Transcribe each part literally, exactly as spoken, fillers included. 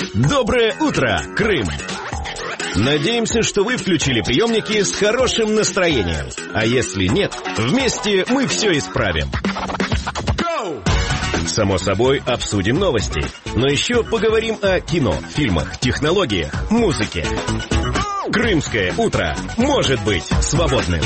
Доброе утро, Крым! Надеемся, что вы включили приемники с хорошим настроением. А если нет, вместе мы все исправим. Само собой, обсудим новости. Но еще поговорим о кино, фильмах, технологиях, музыке. Крымское утро может быть свободным.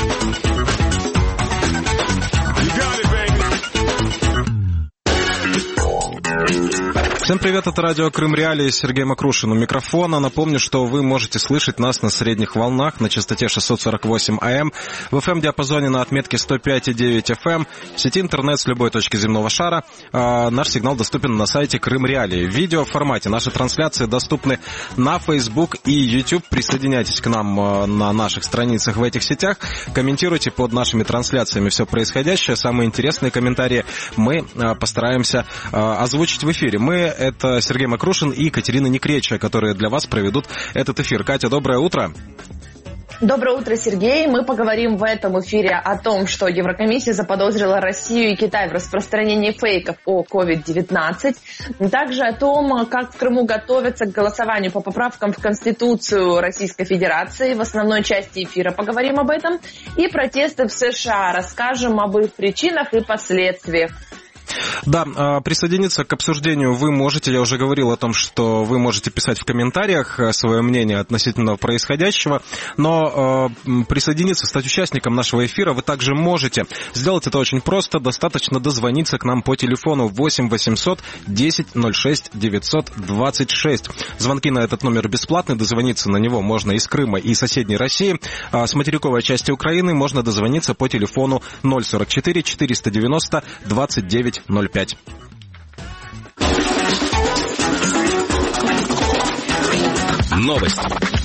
Всем привет, это радио Крым Реалии, Сергей Макрушин у микрофона. Напомню, что вы можете слышать нас на средних волнах на частоте шестьсот сорок восемь АМ, в эф эм-диапазоне на отметке сто пять и девять эф эм, в сети интернет с любой точки земного шара. А наш сигнал доступен на сайте Крым Реалии. В видеоформате наши трансляции доступны на Facebook и YouTube. Присоединяйтесь к нам на наших страницах в этих сетях, комментируйте под нашими трансляциями все происходящее. Самые интересные комментарии мы постараемся озвучить в эфире. Мы — это Сергей Макрушин и Екатерина Некреча, которые для вас проведут этот эфир. Катя, доброе утро. Доброе утро, Сергей. Мы поговорим в этом эфире о том, что Еврокомиссия заподозрила Россию и Китай в распространении фейков о ковид девятнадцать. Также о том, как в Крыму готовятся к голосованию по поправкам в Конституцию Российской Федерации. В основной части эфира поговорим об этом. И протесты в США. Расскажем об их причинах и последствиях. Да, присоединиться к обсуждению вы можете. Я уже говорил о том, что вы можете писать в комментариях свое мнение относительно происходящего, но присоединиться, стать участником нашего эфира вы также можете. Сделать это очень просто. Достаточно дозвониться к нам по телефону восемь восемьсот десять ноль шесть девятьсот двадцать шесть. Звонки на этот номер бесплатны. Дозвониться на него можно из Крыма и соседней России. С материковой части Украины можно дозвониться по телефону ноль сорок четыре четыреста девяносто двадцать девять ноль пять. Новости.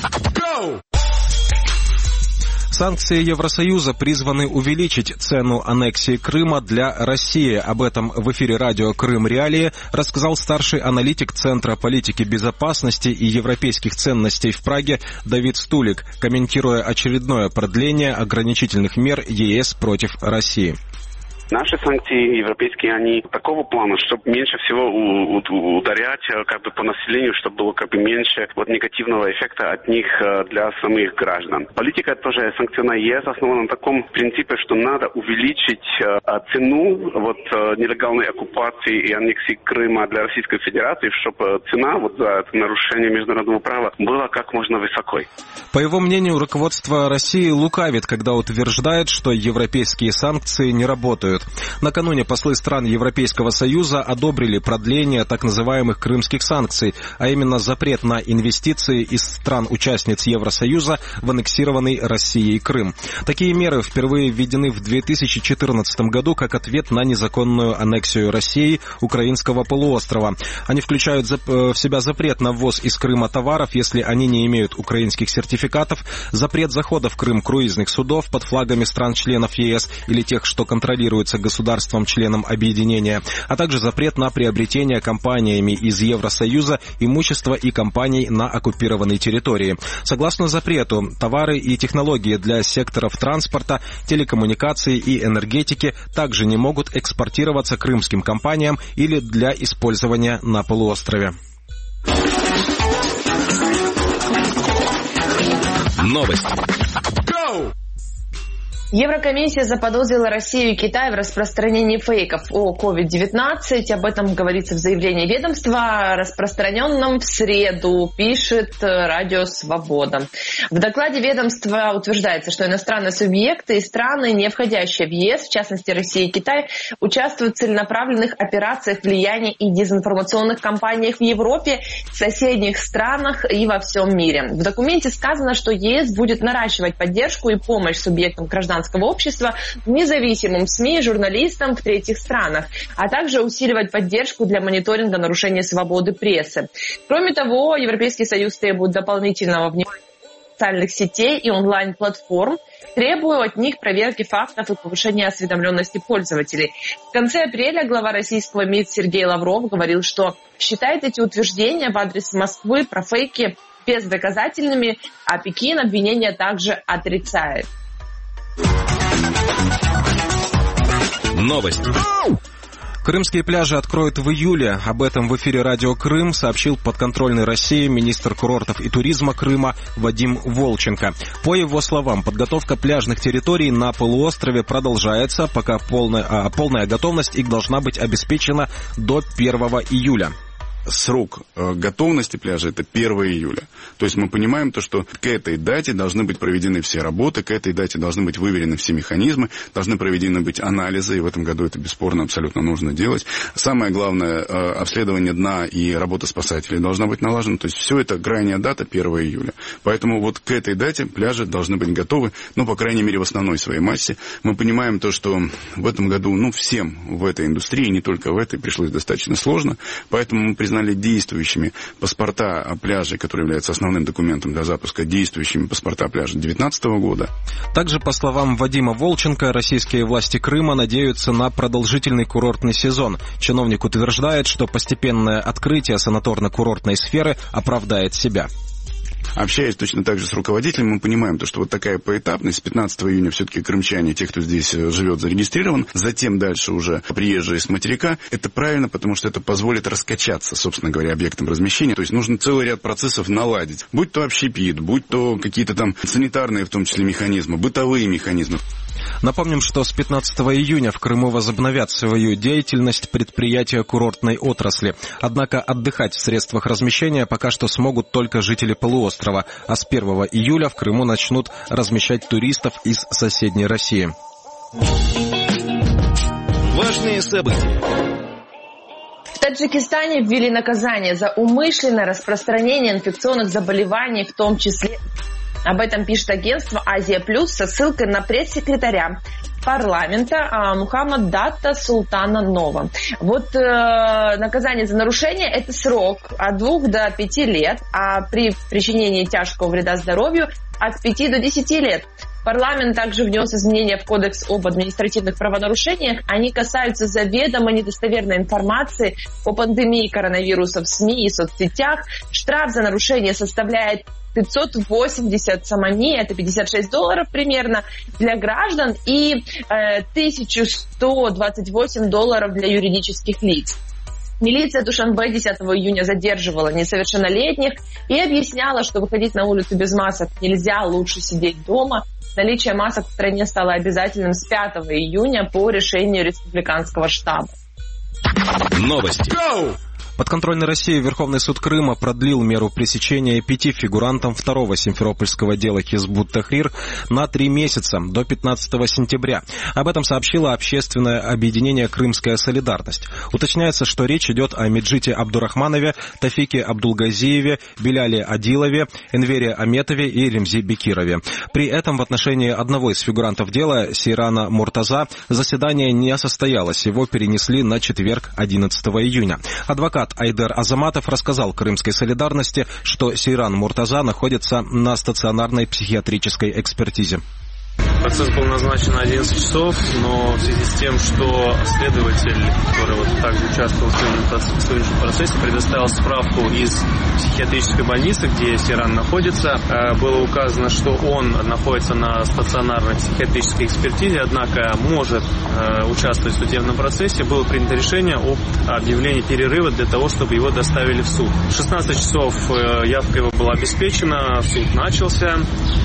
Санкции Евросоюза призваны увеличить цену аннексии Крыма для России. Об этом в эфире радио Крым Реалии рассказал старший аналитик Центра политики безопасности и европейских ценностей в Праге Давид Стулик, комментируя очередное продление ограничительных мер ЕС против России. Наши санкции европейские, они такого плана, чтобы меньше всего ударять как бы по населению, чтобы было как бы меньше вот негативного эффекта от них для самих граждан. Политика тоже санкционная ЕС основана на таком принципе, что надо увеличить цену вот нелегальной оккупации и аннексии Крыма для Российской Федерации, чтобы цена вот за это нарушение международного права была как можно высокой. По его мнению, руководство России лукавит, когда утверждает, что европейские санкции не работают. Накануне послы стран Европейского Союза одобрили продление так называемых крымских санкций, а именно запрет на инвестиции из стран-участниц Евросоюза в аннексированный Россией Крым. Такие меры впервые введены в две тысячи четырнадцатом году как ответ на незаконную аннексию России украинского полуострова. Они включают в себя запрет на ввоз из Крыма товаров, если они не имеют украинских сертификатов, запрет захода в Крым круизных судов под флагами стран-членов ЕС или тех, что контролируют государством-членом объединения, а также запрет на приобретение компаниями из Евросоюза имущества и компаний на оккупированной территории. Согласно запрету, товары и технологии для секторов транспорта, телекоммуникаций и энергетики также не могут экспортироваться крымским компаниям или для использования на полуострове. Новости. Еврокомиссия заподозрила Россию и Китай в распространении фейков о ковид девятнадцать. Об этом говорится в заявлении ведомства, распространенном в среду, пишет радио «Свобода». В докладе ведомства утверждается, что иностранные субъекты и страны, не входящие в ЕС, в частности Россия и Китай, участвуют в целенаправленных операциях влияния и дезинформационных кампаниях в Европе, в соседних странах и во всем мире. В документе сказано, что ЕС будет наращивать поддержку и помощь субъектам гражданского общества, независимым СМИ, журналистам в третьих странах, а также усиливать поддержку для мониторинга нарушения свободы прессы. Кроме того, Европейский Союз требует дополнительного внимания социальных сетей и онлайн-платформ, требуя от них проверки фактов и повышения осведомленности пользователей. В конце апреля глава российского МИД Сергей Лавров говорил, что считает эти утверждения в адрес Москвы про фейки бездоказательными, а Пекин обвинения также отрицает. Новости. Крымские пляжи откроют в июле. Об этом в эфире «Радио Крым» сообщил подконтрольный России министр курортов и туризма Крыма Вадим Волченко. По его словам, подготовка пляжных территорий на полуострове продолжается, пока полная, а, полная готовность их должна быть обеспечена до первого июля. Срок готовности пляжа – это первого июля. То есть мы понимаем то, что к этой дате должны быть проведены все работы, к этой дате должны быть выверены все механизмы, должны проведены быть анализы, и в этом году это бесспорно абсолютно нужно делать. Самое главное, обследование дна и работа спасателей должна быть налажена. То есть все это крайняя дата первого июля. Поэтому вот к этой дате пляжи должны быть готовы, ну, по крайней мере, в основной своей массе. Мы понимаем то, что в этом году, ну, всем в этой индустрии, не только в этой, пришлось достаточно сложно, поэтому мы признаем, действующими паспорта пляжей, которые являются основным документом для запуска, действующими паспорта пляжа две тысячи девятнадцатого года. Также, по словам Вадима Волченко, российские власти Крыма надеются на продолжительный курортный сезон. Чиновник утверждает, что постепенное открытие санаторно-курортной сферы оправдает себя. Общаясь точно так же с руководителем, мы понимаем, то, что вот такая поэтапность. С пятнадцатого июня все-таки крымчане, те, кто здесь живет, зарегистрирован. Затем дальше уже приезжие с материка. Это правильно, потому что это позволит раскачаться, собственно говоря, объектом размещения. То есть нужно целый ряд процессов наладить. Будь то общепит, будь то какие-то там санитарные, в том числе, механизмы, бытовые механизмы. Напомним, что с пятнадцатого июня в Крыму возобновят свою деятельность предприятия курортной отрасли. Однако отдыхать в средствах размещения пока что смогут только жители полуострова, а с первого июля в Крыму начнут размещать туристов из соседней России. Важные события. В Таджикистане ввели наказание за умышленное распространение инфекционных заболеваний, в том числе... Об этом пишет агентство «Азия Плюс» со ссылкой на пресс-секретаря парламента Мухаммад Датта Султана Нова. Вот э, наказание за нарушение – это срок от двух до пяти лет, а при причинении тяжкого вреда здоровью – от пяти до десяти лет. Парламент также внес изменения в Кодекс об административных правонарушениях. Они касаются заведомо недостоверной информации о пандемии коронавируса в СМИ и соцсетях. Штраф за нарушение составляет пятьсот восемьдесят самани, это пятьдесят шесть долларов примерно для граждан, и э, тысяча сто двадцать восемь долларов для юридических лиц. Милиция Душанбе десятого июня задерживала несовершеннолетних и объясняла, что выходить на улицу без масок нельзя, лучше сидеть дома. Наличие масок в стране стало обязательным с пятого июня по решению республиканского штаба. Новости. Подконтрольный России Верховный суд Крыма продлил меру пресечения пяти фигурантам второго симферопольского дела Хизбут Тахрир на три месяца, до пятнадцатого сентября. Об этом сообщило общественное объединение «Крымская солидарность». Уточняется, что речь идет о Меджите Абдурахманове, Тафике Абдулгазиеве, Беляле Адилове, Энвере Аметове и Ремзи Бекирове. При этом в отношении одного из фигурантов дела, Сейрана Муртаза, заседание не состоялось. Его перенесли на четверг, одиннадцатого июня. Адвокат Айдер Азаматов рассказал «Крымской солидарности», что Сейран Муртаза находится на стационарной психиатрической экспертизе. Процесс был назначен на одиннадцать часов, но в связи с тем, что следователь, который вот также участвовал в следующем процессе, предоставил справку из психиатрической больницы, где Сейран находится, было указано, что он находится на стационарной психиатрической экспертизе, однако может участвовать в судебном процессе. Было принято решение об объявлении перерыва для того, чтобы его доставили в суд. В шестнадцать часов явка его была обеспечена, суд начался.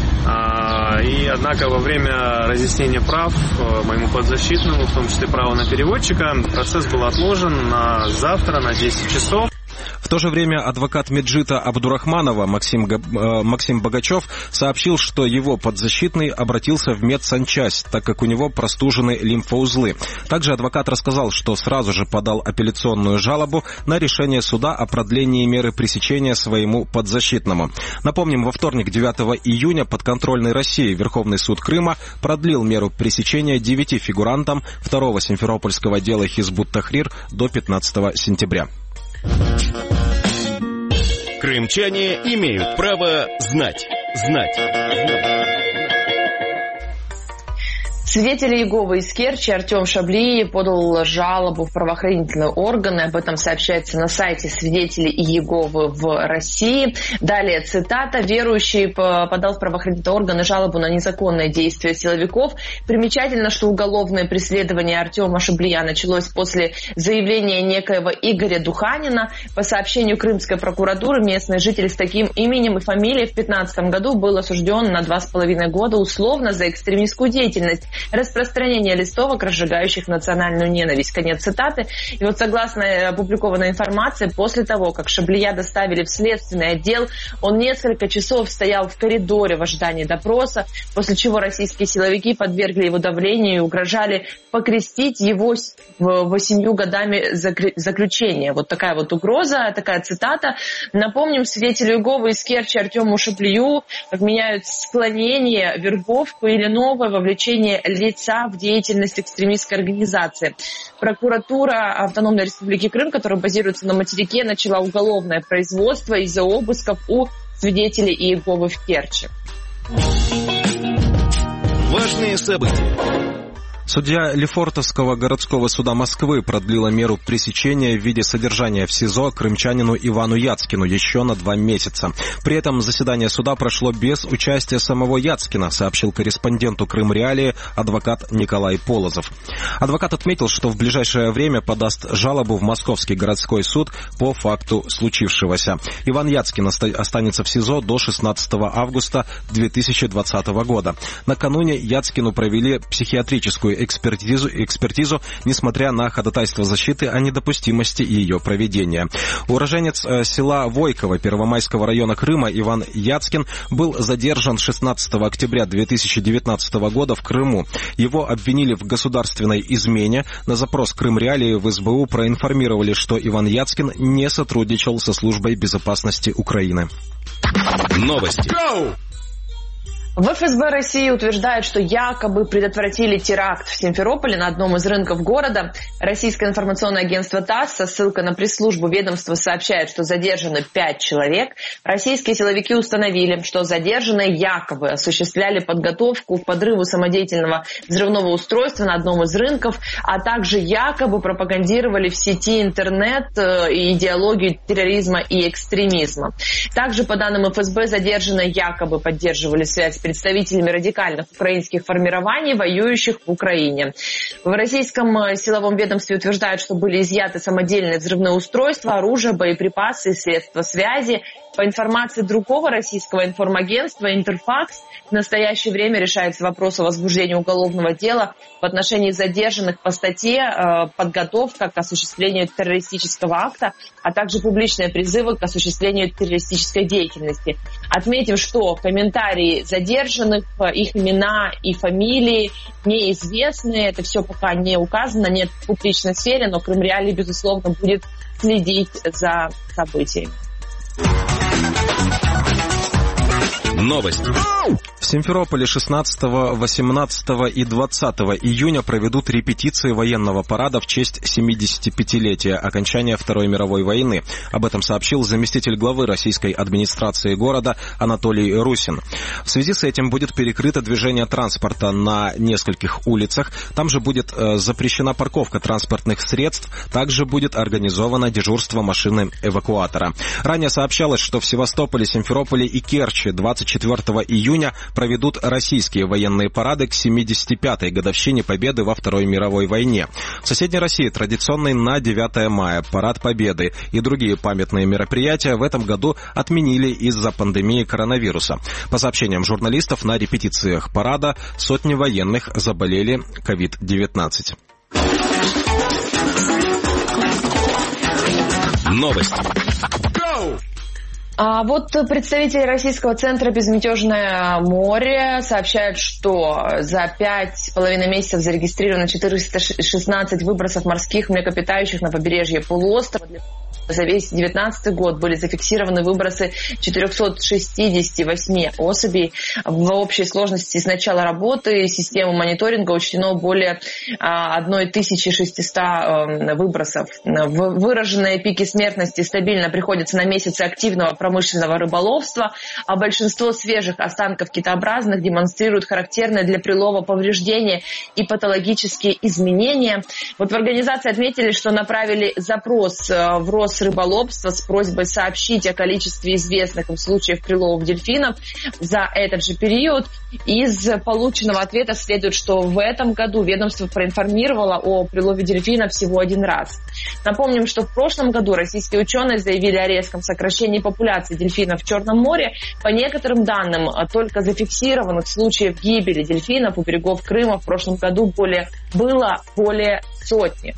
И, однако, во время разъяснения прав моему подзащитному, в том числе права на переводчика, процесс был отложен на завтра, на десять часов. В то же время адвокат Меджита Абдурахманова Максим, Максим Богачев сообщил, что его подзащитный обратился в медсанчасть, так как у него простужены лимфоузлы. Также адвокат рассказал, что сразу же подал апелляционную жалобу на решение суда о продлении меры пресечения своему подзащитному. Напомним, во вторник, девятого июня, подконтрольный России Верховный суд Крыма продлил меру пресечения девяти фигурантам второго симферопольского дела Хизбут Тахрир до пятнадцатого сентября. Крымчане имеют право знать. Знать. Свидетель Иеговы из Керчи Артем Шабли подал жалобу в правоохранительные органы. Об этом сообщается на сайте свидетелей Иеговы в России. Далее цитата. Верующий подал в правоохранительные органы жалобу на незаконное действие силовиков. Примечательно, что уголовное преследование Артема Шаблия началось после заявления некоего Игоря Духанина. По сообщению крымской прокуратуры, местный житель с таким именем и фамилией в две тысячи пятнадцатом году был осужден на два с половиной года условно за экстремистскую деятельность, распространение листовок, разжигающих национальную ненависть. Конец цитаты. И вот согласно опубликованной информации, после того, как Шаблия доставили в следственный отдел, он несколько часов стоял в коридоре в ожидании допроса, после чего российские силовики подвергли его давлению и угрожали покрестить его восемью годами заключения. Вот такая вот угроза, такая цитата. Напомним, свидетелю Иеговы из Керчи Артему Шаблию обменяют склонение, вербовку или новое вовлечение лица в деятельность экстремистской организации. Прокуратура Автономной Республики Крым, которая базируется на материке, начала уголовное производство из-за обысков у свидетелей Иеговы в Керчи. Важные события. Судья Лефортовского городского суда Москвы продлила меру пресечения в виде содержания в СИЗО крымчанину Ивану Яцкину еще на два месяца. При этом заседание суда прошло без участия самого Яцкина, сообщил корреспонденту Крым-Реалии адвокат Николай Полозов. Адвокат отметил, что в ближайшее время подаст жалобу в Московский городской суд по факту случившегося. Иван Яцкин останется в СИЗО до шестнадцатого августа две тысячи двадцатого года. Накануне Яцкину провели психиатрическую экспертизу, экспертизу, несмотря на ходатайство защиты о недопустимости ее проведения. Уроженец села Войково Первомайского района Крыма Иван Яцкин был задержан шестнадцатого октября две тысячи девятнадцатого года в Крыму. Его обвинили в государственной измене. На запрос Крым-Реалии в эс бэ у проинформировали, что Иван Яцкин не сотрудничал со службой безопасности Украины. Новости. В эф эс бэ России утверждают, что якобы предотвратили теракт в Симферополе на одном из рынков города. Российское информационное агентство ТАСС со ссылкой на пресс-службу ведомства сообщает, что задержаны пять человек. Российские силовики установили, что задержанные якобы осуществляли подготовку к подрыву самодеятельного взрывного устройства на одном из рынков, а также якобы пропагандировали в сети интернет идеологию терроризма и экстремизма. Также, по данным эф эс бэ, задержанные якобы поддерживали связь с представителями радикальных украинских формирований, воюющих в Украине. В российском силовом ведомстве утверждают, что были изъяты самодельные взрывные устройства, оружие, боеприпасы и средства связи. По информации другого российского информагентства «Интерфакс», в настоящее время решается вопрос о возбуждении уголовного дела в отношении задержанных по статье э, «Подготовка к осуществлению террористического акта», а также публичные призывы к осуществлению террористической деятельности. Отметим, что комментарии задержанных, их имена и фамилии неизвестны. Это все пока не указано, нет в публичной сфере, но Крым-Реалии, безусловно, будет следить за событиями. Новости. В Симферополе шестнадцатого, восемнадцатого и двадцатого июня проведут репетиции военного парада в честь семидесятипятилетия окончания Второй мировой войны. Об этом сообщил заместитель главы российской администрации города Анатолий Русин. В связи с этим будет перекрыто движение транспорта на нескольких улицах. Там же будет э, запрещена парковка транспортных средств. Также будет организовано дежурство машины эвакуатора. Ранее сообщалось, что в Севастополе, Симферополе и Керчи двадцать четвёртого июня проведут российские военные парады к семидесяти пятой годовщине Победы во Второй мировой войне. В соседней России традиционный на девятое мая Парад Победы и другие памятные мероприятия в этом году отменили из-за пандемии коронавируса. По сообщениям журналистов, на репетициях парада сотни военных заболели ковид девятнадцать. Новости. А вот представители Российского центра «Безмятежное море» сообщают, что за пять с половиной месяцев зарегистрировано четыреста шестнадцать выбросов морских млекопитающих на побережье полуострова. за весь две тысячи девятнадцатый год были зафиксированы выбросы четыреста шестьдесят восемь особей. В общей сложности с начала работы системы мониторинга учтено более тысяча шестьсот выбросов. Выраженные пики смертности стабильно приходятся на месяцы активного промышленного рыболовства, а большинство свежих останков китообразных демонстрируют характерные для прилова повреждения и патологические изменения. Вот в организации отметили, что направили запрос в Росрыболовство с просьбой сообщить о количестве известных им случаев приловов дельфинов за этот же период. Из полученного ответа следует, что в этом году ведомство проинформировало о прилове дельфина всего один раз. Напомним, что в прошлом году российские ученые заявили о резком сокращении популяции дельфинов в Черном море. По некоторым данным, только зафиксированных случаев гибели дельфинов у берегов Крыма в прошлом году более, было более сотни.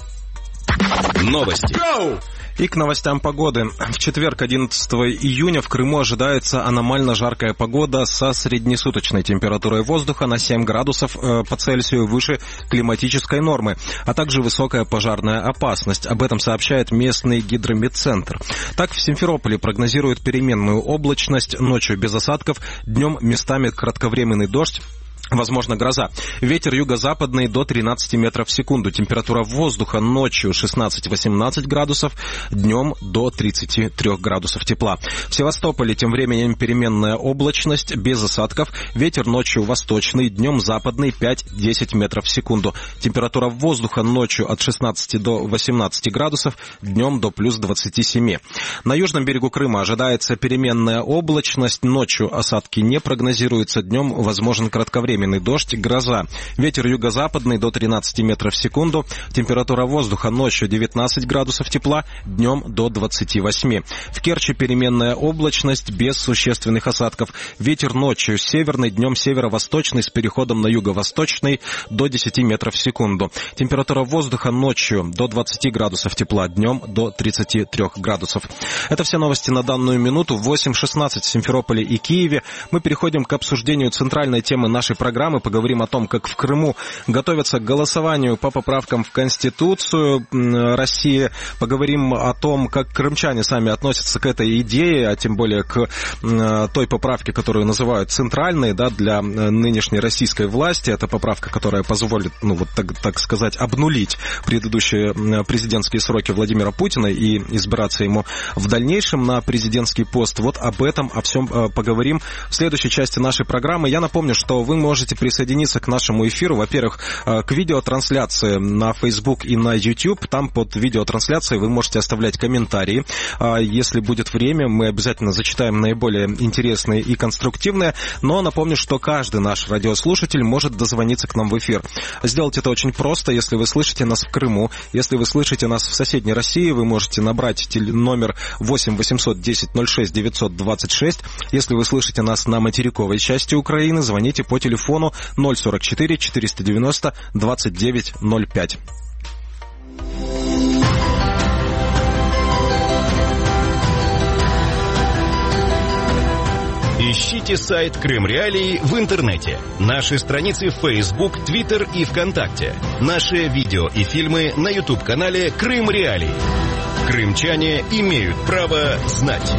Новости. Go! И к новостям погоды. В четверг, одиннадцатого июня, в Крыму ожидается аномально жаркая погода со среднесуточной температурой воздуха на семь градусов по Цельсию выше климатической нормы, а также высокая пожарная опасность. Об этом сообщает местный гидрометцентр. Так, в Симферополе прогнозируют переменную облачность, ночью без осадков, днем местами кратковременный дождь. Возможно, гроза. Ветер юго-западный до тринадцати метров в секунду. Температура воздуха ночью шестнадцать-восемнадцать градусов, днем до тридцати трёх градусов тепла. В Севастополе тем временем переменная облачность, без осадков. Ветер ночью восточный, днем западный пять-десять метров в секунду. Температура воздуха ночью от шестнадцати до восемнадцати градусов, днем до плюс двадцати семи. На южном берегу Крыма ожидается переменная облачность. Ночью осадки не прогнозируются, днем возможен кратковременный дождь, гроза. Ветер юго-западный до тринадцати метров в секунду. Температура воздуха ночью девятнадцать градусов тепла, днем до двадцати восьми. В Керчи переменная облачность без существенных осадков. Ветер ночью северный, днем северо-восточный с переходом на юго-восточный до десяти метров в секунду. Температура воздуха ночью до двадцати градусов тепла, днем до тридцати трёх градусов. Это все новости на данную минуту. В восемь шестнадцать в Симферополе и Киеве. Мы переходим к обсуждению центральной темы нашей программы. Программы. Поговорим о том, как в Крыму готовятся к голосованию по поправкам в Конституцию России. Поговорим о том, как крымчане сами относятся к этой идее, а тем более к той поправке, которую называют центральной, да, для нынешней российской власти. Это поправка, которая позволит, ну вот так, так сказать, обнулить предыдущие президентские сроки Владимира Путина и избираться ему в дальнейшем на президентский пост. Вот об этом, о всем поговорим в следующей части нашей программы. Я напомню, что вы можете Можете присоединиться к нашему эфиру, во-первых, к видеотрансляции на Facebook и на YouTube. Там под видеотрансляцией вы можете оставлять комментарии. Если будет время, мы обязательно зачитаем наиболее интересные и конструктивные. Но напомню, что каждый наш радиослушатель может дозвониться к нам в эфир. Сделать это очень просто. Если вы слышите нас в Крыму, если вы слышите нас в соседней России, вы можете набрать номер восемь восемьсот десять ноль шесть девятьсот двадцать шесть. Если вы слышите нас на материковой части Украины, звоните по телефону ноль сорок четыре четыреста девяносто двадцать девять ноль пять. Ищите сайт Крым Реалии в интернете. Наши страницы в Facebook, Twitter и ВКонтакте. Наши видео и фильмы на YouTube-канале Крым Реалии. Крымчане имеют право знать.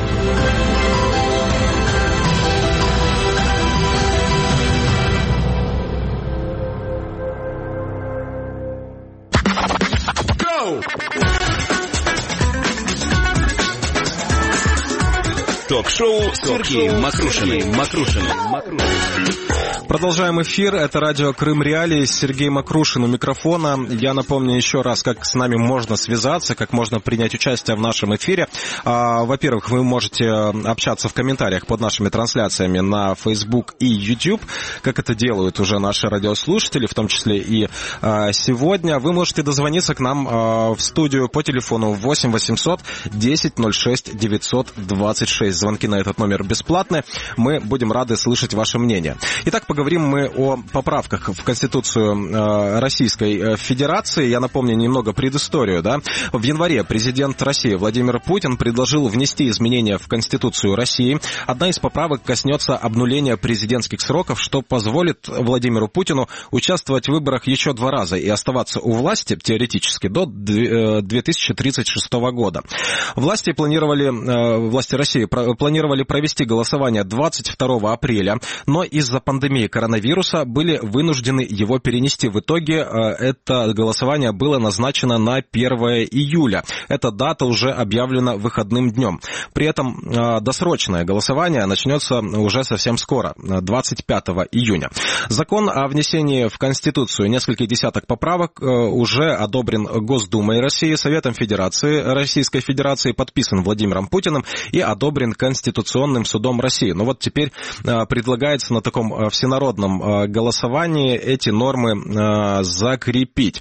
Ток-шоу с Сергеем Макрушиным. Макрушиным. Продолжаем эфир. Это радио Крым Реалии. Сергей Макрушин у микрофона. Я напомню еще раз, как с нами можно связаться, как можно принять участие в нашем эфире. Во-первых, вы можете общаться в комментариях под нашими трансляциями на Facebook и YouTube, как это делают уже наши радиослушатели, в том числе и сегодня. Вы можете дозвониться к нам в студию по телефону восемь восемьсот десять ноль шесть девятьсот двадцать шесть. здесь звонки на этот номер бесплатны. Мы будем рады слышать ваше мнение. Итак, поговорим мы о поправках в Конституцию Российской Федерации. Я напомню немного предысторию. Да? В январе президент России Владимир Путин предложил внести изменения в Конституцию России. Одна из поправок коснется обнуления президентских сроков, что позволит Владимиру Путину участвовать в выборах еще два раза и оставаться у власти, теоретически, до две тысячи тридцать шестого года. Власти планировали, власти России планировали провести голосование двадцать второго апреля, но из-за пандемии коронавируса были вынуждены его перенести. В итоге это голосование было назначено на первое июля. Эта дата уже объявлена выходным днем. При этом досрочное голосование начнется уже совсем скоро, двадцать пятого июня. Закон о внесении в Конституцию нескольких десяток поправок уже одобрен Госдумой России, Советом Федерации, Российской Федерации, подписан Владимиром Путиным и одобрен Конституционным судом России. Но вот теперь предлагается на таком всенародном голосовании эти нормы закрепить.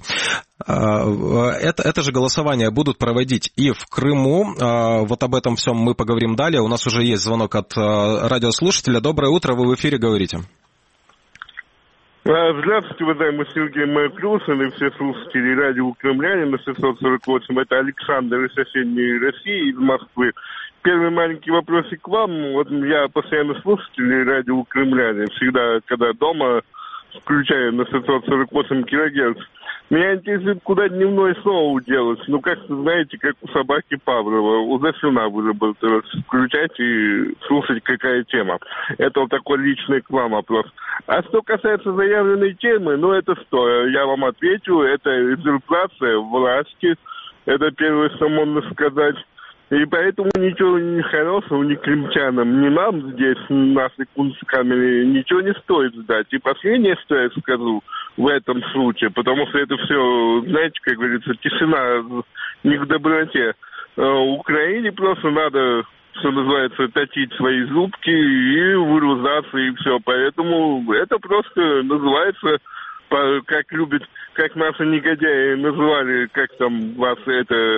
Это, это же голосование будут проводить и в Крыму. Вот об этом всем мы поговорим далее. У нас уже есть звонок от радиослушателя. Доброе утро, вы в эфире говорите. Здравствуйте, уважаемый Сергей Маклюшин и все слушатели радио Кремляне на шестьсот сорок восемь. Это Александр из соседней России, из Москвы. Первый маленький вопросик к вам. Вот я постоянно слушатель радио Кремляне. Всегда, когда дома, включаю на шестьсот сорок восемь килогерц. Меня интересует, куда дневной шоу делать. Ну, как знаете, как у собаки Павлова. Уже слюна выработалась. Включать и слушать, какая тема. Это вот такой личный к вам вопрос. А что касается заявленной темы, ну, это что? Я вам отвечу. Это узурпация власти. Это первое, что можно сказать. И поэтому ничего не хорошего ни крымчанам, ни нам здесь, в нашей Кунсткамере, ничего не стоит ждать. И последнее, что я скажу в этом случае, потому что это все, знаете, как говорится, тишина не к доброте. Украине просто надо, что называется, точить свои зубки и выругаться, и все. Поэтому это просто называется, как любят, как наши негодяи называли, как там вас это...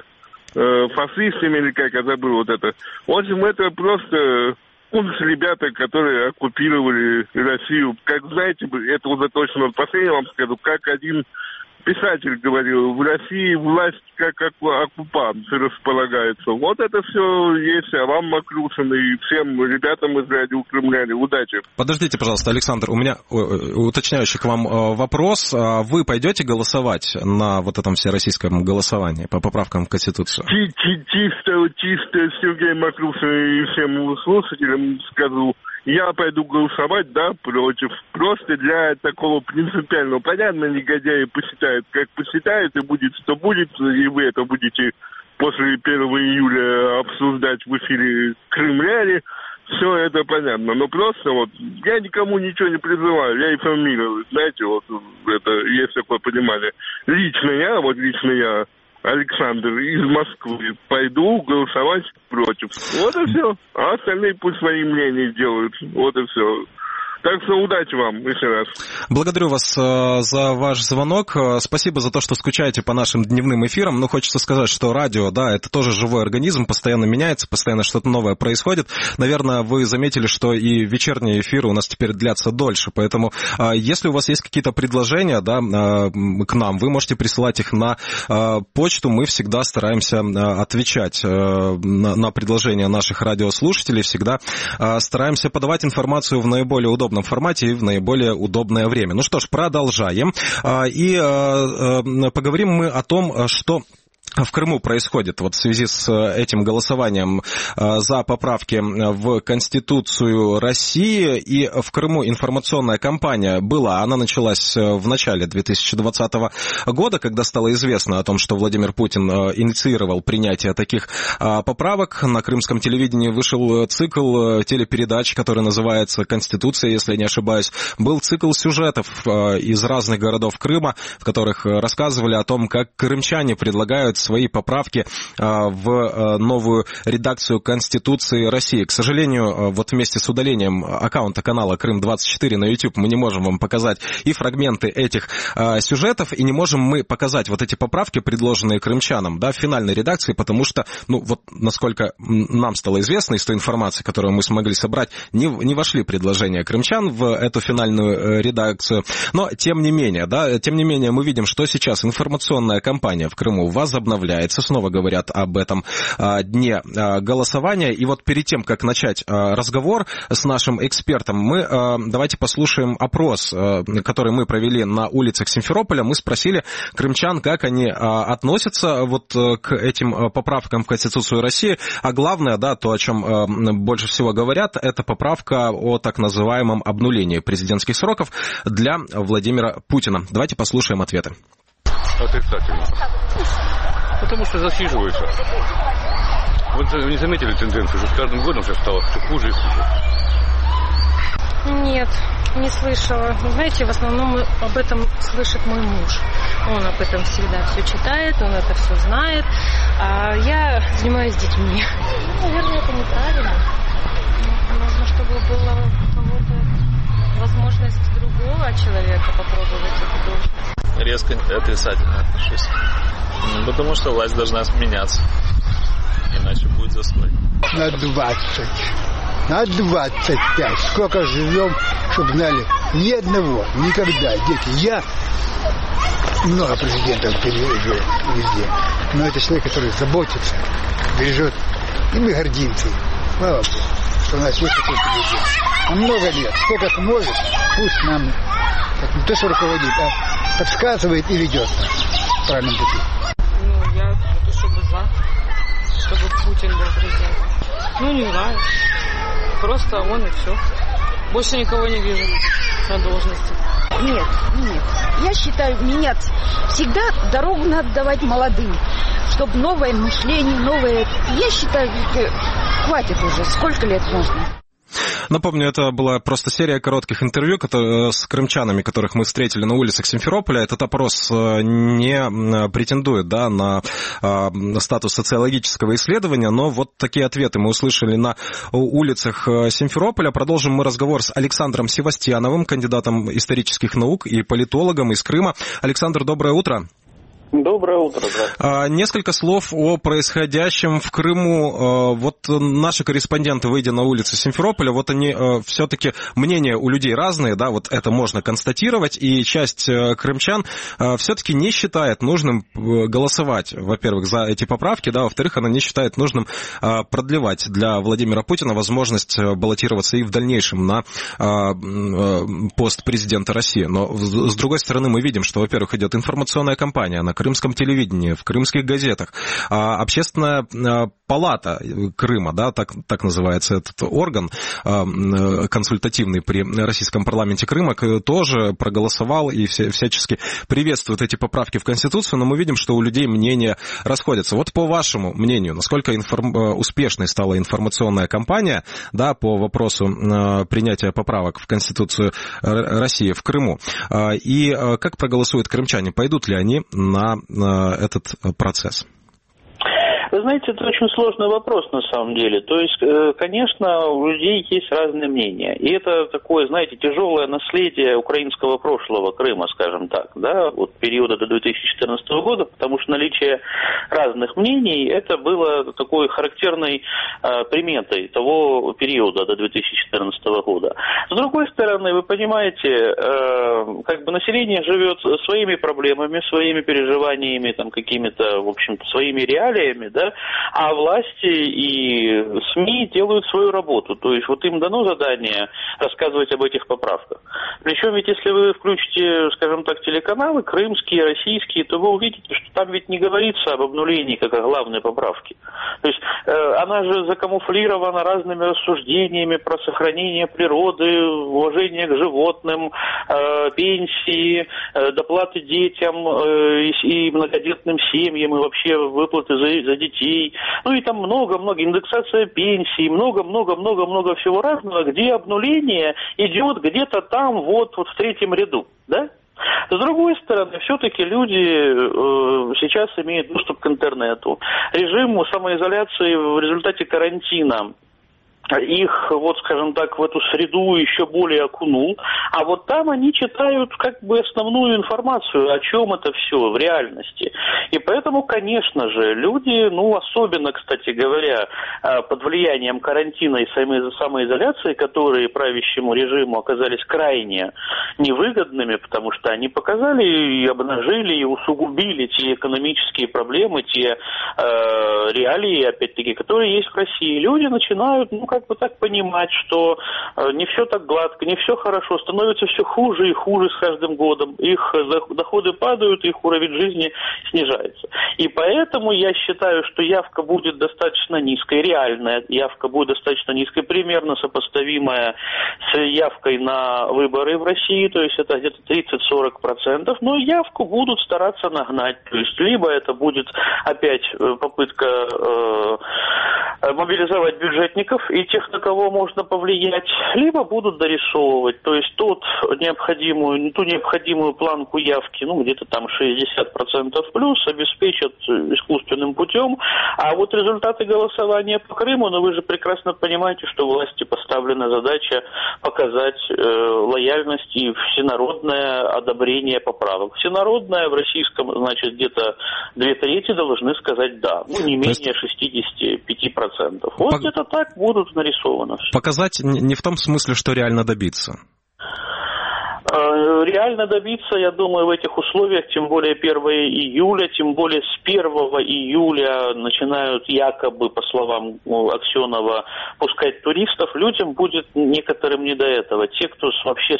фашистами или как, я забыл вот это. В общем, это просто кунс ребята, которые оккупировали Россию. Как знаете, это уже точно последнее вам скажу, как один писатель говорил, в России власть как оккупант располагается. Вот это все есть. А вам, Маклюшин, и всем ребятам из радио Кремляне удачи. Подождите, пожалуйста, Александр, у меня уточняющий к вам вопрос. Вы пойдете голосовать на вот этом всероссийском голосовании по поправкам в Конституцию? Чисто, чисто, Сергей Маклюшин и всем слушателям скажу. Я пойду голосовать, да, против. Просто для такого принципиального. Понятно, негодяи посчитают, как посчитают, и будет, что будет, и вы это будете после первого июля обсуждать в эфире Кремляне. Все это понятно. Но просто вот я никому ничего не призываю. Я информирую. Знаете, вот это есть такое понимание. Лично я, вот лично я, Александр из Москвы, пойду голосовать против. Вот и все. А остальные пусть свои мнения делают. Вот и все. Так что удачи вам еще раз. Благодарю вас за ваш звонок. Спасибо за то, что скучаете по нашим дневным эфирам. Ну, хочется сказать, что радио, да, это тоже живой организм, постоянно меняется, постоянно что-то новое происходит. Наверное, вы заметили, что и вечерние эфиры у нас теперь длятся дольше. Поэтому, если у вас есть какие-то предложения, да, к нам, вы можете присылать их на почту. Мы всегда стараемся отвечать на предложения наших радиослушателей, всегда стараемся подавать информацию в наиболее удобном формате и в наиболее удобное время. Ну что ж, продолжаем. И поговорим мы о том, что в Крыму происходит вот в связи с этим голосованием за поправки в Конституцию России. И в Крыму информационная кампания была, она началась в начале две тысячи двадцатого года, когда стало известно о том, что Владимир Путин инициировал принятие таких поправок. На крымском телевидении вышел цикл телепередач, который называется «Конституция», если я не ошибаюсь. Был цикл сюжетов из разных городов Крыма, в которых рассказывали о том, как крымчане предлагают свои поправки в новую редакцию Конституции России. К сожалению, вот вместе с удалением аккаунта канала Крым двадцать четыре на YouTube мы не можем вам показать и фрагменты этих сюжетов, и не можем мы показать вот эти поправки, предложенные крымчанам, да, в финальной редакции, потому что, ну, вот насколько нам стало известно из той информации, которую мы смогли собрать, не, не вошли предложения крымчан в эту финальную редакцию. Но, тем не менее, да, тем не менее, мы видим, что сейчас информационная кампания в Крыму возобновляется. Снова говорят об этом а, дне а, голосования. И вот перед тем, как начать а, разговор с нашим экспертом, мы а, давайте послушаем опрос, а, который мы провели на улицах Симферополя. Мы спросили крымчан, как они а, относятся вот к этим поправкам в Конституцию России. А главное, да, то, о чем а, больше всего говорят, это поправка о так называемом обнулении президентских сроков для Владимира Путина. Давайте послушаем ответы. Отрицательно. Потому что засиживаются. Вы не заметили тенденцию, что с каждым годом все стало все хуже и хуже? Нет, не слышала. Знаете, в основном об этом слышит мой муж. Он об этом всегда все читает, он это все знает. А я занимаюсь детьми. Ну, наверное, это неправильно. Нужно, чтобы была у кого-то возможность другого человека попробовать эту должность. Резко отрицательно отношусь. Потому что власть должна меняться. Иначе будет застой. На двадцать. На двадцать пять. Сколько живем, чтобы знали. Ни одного. Никогда. Дети. Я много президентов пережил везде. Но это человек, который заботится, бережет. И мы гордимся. Слава Богу, что у нас есть такой президент. А много лет. Сколько сможет, пусть нам как, не то, что руководит, а подсказывает и ведет в правильном пути. Ну, я то, чтобы за, чтобы Путин был президентом. Ну, не знаю. Просто он и все. Больше никого не вижу на должности. Нет, нет. Я считаю, меняться. Всегда дорогу надо давать молодым, чтобы новое мышление, новое... Я считаю, хватит уже. Сколько лет можно? Напомню, это была просто серия коротких интервью с крымчанами, которых мы встретили на улицах Симферополя. Этот опрос не претендует, да, на статус социологического исследования, но вот такие ответы мы услышали на улицах Симферополя. Продолжим мы разговор с Александром Севастьяновым, кандидатом исторических наук и политологом из Крыма. Александр, доброе утро. Доброе утро, здравствуйте. Несколько слов о происходящем в Крыму. Вот наши корреспонденты, выйдя на улицы Симферополя, вот они все-таки, мнения у людей разные, да, вот это можно констатировать, и часть крымчан все-таки не считает нужным голосовать, во-первых, за эти поправки, да, во-вторых, она не считает нужным продлевать для Владимира Путина возможность баллотироваться и в дальнейшем на пост президента России. Но с другой стороны мы видим, что, во-первых, идет информационная кампания на крымском телевидении, в крымских газетах. А общественная палата Крыма, да, так, так называется этот орган консультативный при российском парламенте Крыма, тоже проголосовал и все, всячески приветствует эти поправки в Конституцию, но мы видим, что у людей мнения расходятся. Вот по вашему мнению, насколько информ... успешной стала информационная кампания, да, по вопросу принятия поправок в Конституцию России в Крыму, и как проголосуют крымчане, пойдут ли они на этот процесс? Вы знаете, это очень сложный вопрос на самом деле. То есть, конечно, у людей есть разные мнения. И это такое, знаете, тяжелое наследие украинского прошлого Крыма, скажем так, да, вот периода до две тысячи четырнадцатого года, потому что наличие разных мнений, это было такой характерной э, приметой того периода до две тысячи четырнадцатого года. С другой стороны, вы понимаете, э, как бы население живет своими проблемами, своими переживаниями, там, какими-то, в общем-то, своими реалиями, да, а власти и СМИ делают свою работу. То есть вот им дано задание рассказывать об этих поправках. Причем ведь если вы включите, скажем так, телеканалы крымские, российские, то вы увидите, что там ведь не говорится об обнулении как о главной поправке. То есть э, она же закамуфлирована разными рассуждениями про сохранение природы, уважение к животным, э, пенсии, э, доплаты детям э, и, и многодетным семьям, и вообще выплаты за, за детей. Ну и там много-много, индексация пенсий, много-много-много-много всего разного, где обнуление идет где-то там вот, вот в третьем ряду, да? С другой стороны, все-таки люди э, сейчас имеют доступ к интернету. Режим самоизоляции в результате карантина их, вот скажем так, в эту среду еще более окунул, а вот там они читают как бы основную информацию, о чем это все в реальности. И поэтому, конечно же, люди, ну, особенно, кстати говоря, под влиянием карантина и самоизоляции, которые правящему режиму оказались крайне невыгодными, потому что они показали и обнажили, и усугубили те экономические проблемы, те э, реалии, опять-таки, которые есть в России. Люди начинают, ну, как бы так понимать, что э, не все так гладко, не все хорошо, становится все хуже и хуже с каждым годом. Их доходы падают, их уровень жизни снижается. И поэтому я считаю, что явка будет достаточно низкой, реальная явка будет достаточно низкой, примерно сопоставимая с явкой на выборы в России, то есть это где-то тридцать-сорок процентов, но явку будут стараться нагнать. То есть либо это будет опять попытка э, мобилизовать бюджетников и тех, на кого можно повлиять, либо будут дорисовывать, то есть тот необходимую, ту необходимую планку явки, ну где-то там шестьдесят процентов плюс, обеспечат искусственным путем, а вот результаты голосования по Крыму, ну вы же прекрасно понимаете, что власти поставлена задача показать э, лояльность и всенародное одобрение поправок. Всенародное в российском, значит, где-то две трети должны сказать да, ну не менее шестьдесят пять процентов. Вот По... где-то так будут нарисовано все. Показать не в том смысле, что реально добиться. Реально добиться, я думаю, в этих условиях, тем более первого июля, тем более с первого июля начинают якобы, по словам Аксенова, пускать туристов, людям будет некоторым не до этого. Те, кто вообще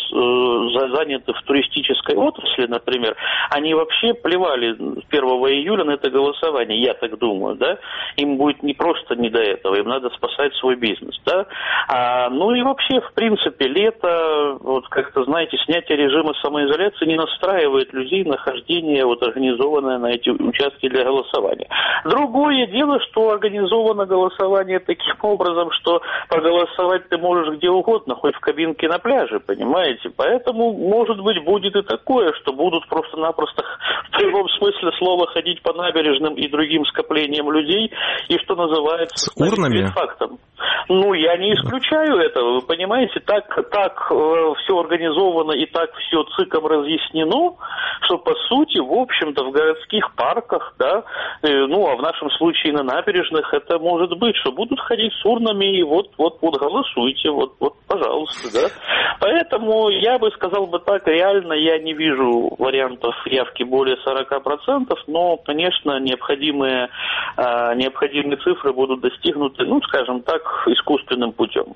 заняты в туристической отрасли, например, они вообще плевали первого июля на это голосование, я так думаю, да, им будет не просто не до этого, им надо спасать свой бизнес, да. А, ну и вообще, в принципе, лето, вот как-то, знаете, снять режима самоизоляции не настраивает людей на хождение, вот, организованное на эти участки для голосования. Другое дело, что организовано голосование таким образом, что проголосовать ты можешь где угодно, хоть в кабинке на пляже, понимаете? Поэтому, может быть, будет и такое, что будут просто-напросто в прямом смысле слова ходить по набережным и другим скоплениям людей, и, что называется, с урнами? Фактом. Ну, я не исключаю этого, вы понимаете, так, так э, все организовано и так все циком разъяснено, что, по сути, в общем-то, в городских парках, да, э, ну, а в нашем случае на набережных это может быть, что будут ходить с урнами и вот, вот, вот, голосуйте, вот, вот, пожалуйста, да. Поэтому я бы сказал бы так, реально я не вижу вариантов явки более сорок процентов, но, конечно, необходимые, э, необходимые цифры будут достигнуты, ну, скажем так, искусственным путем.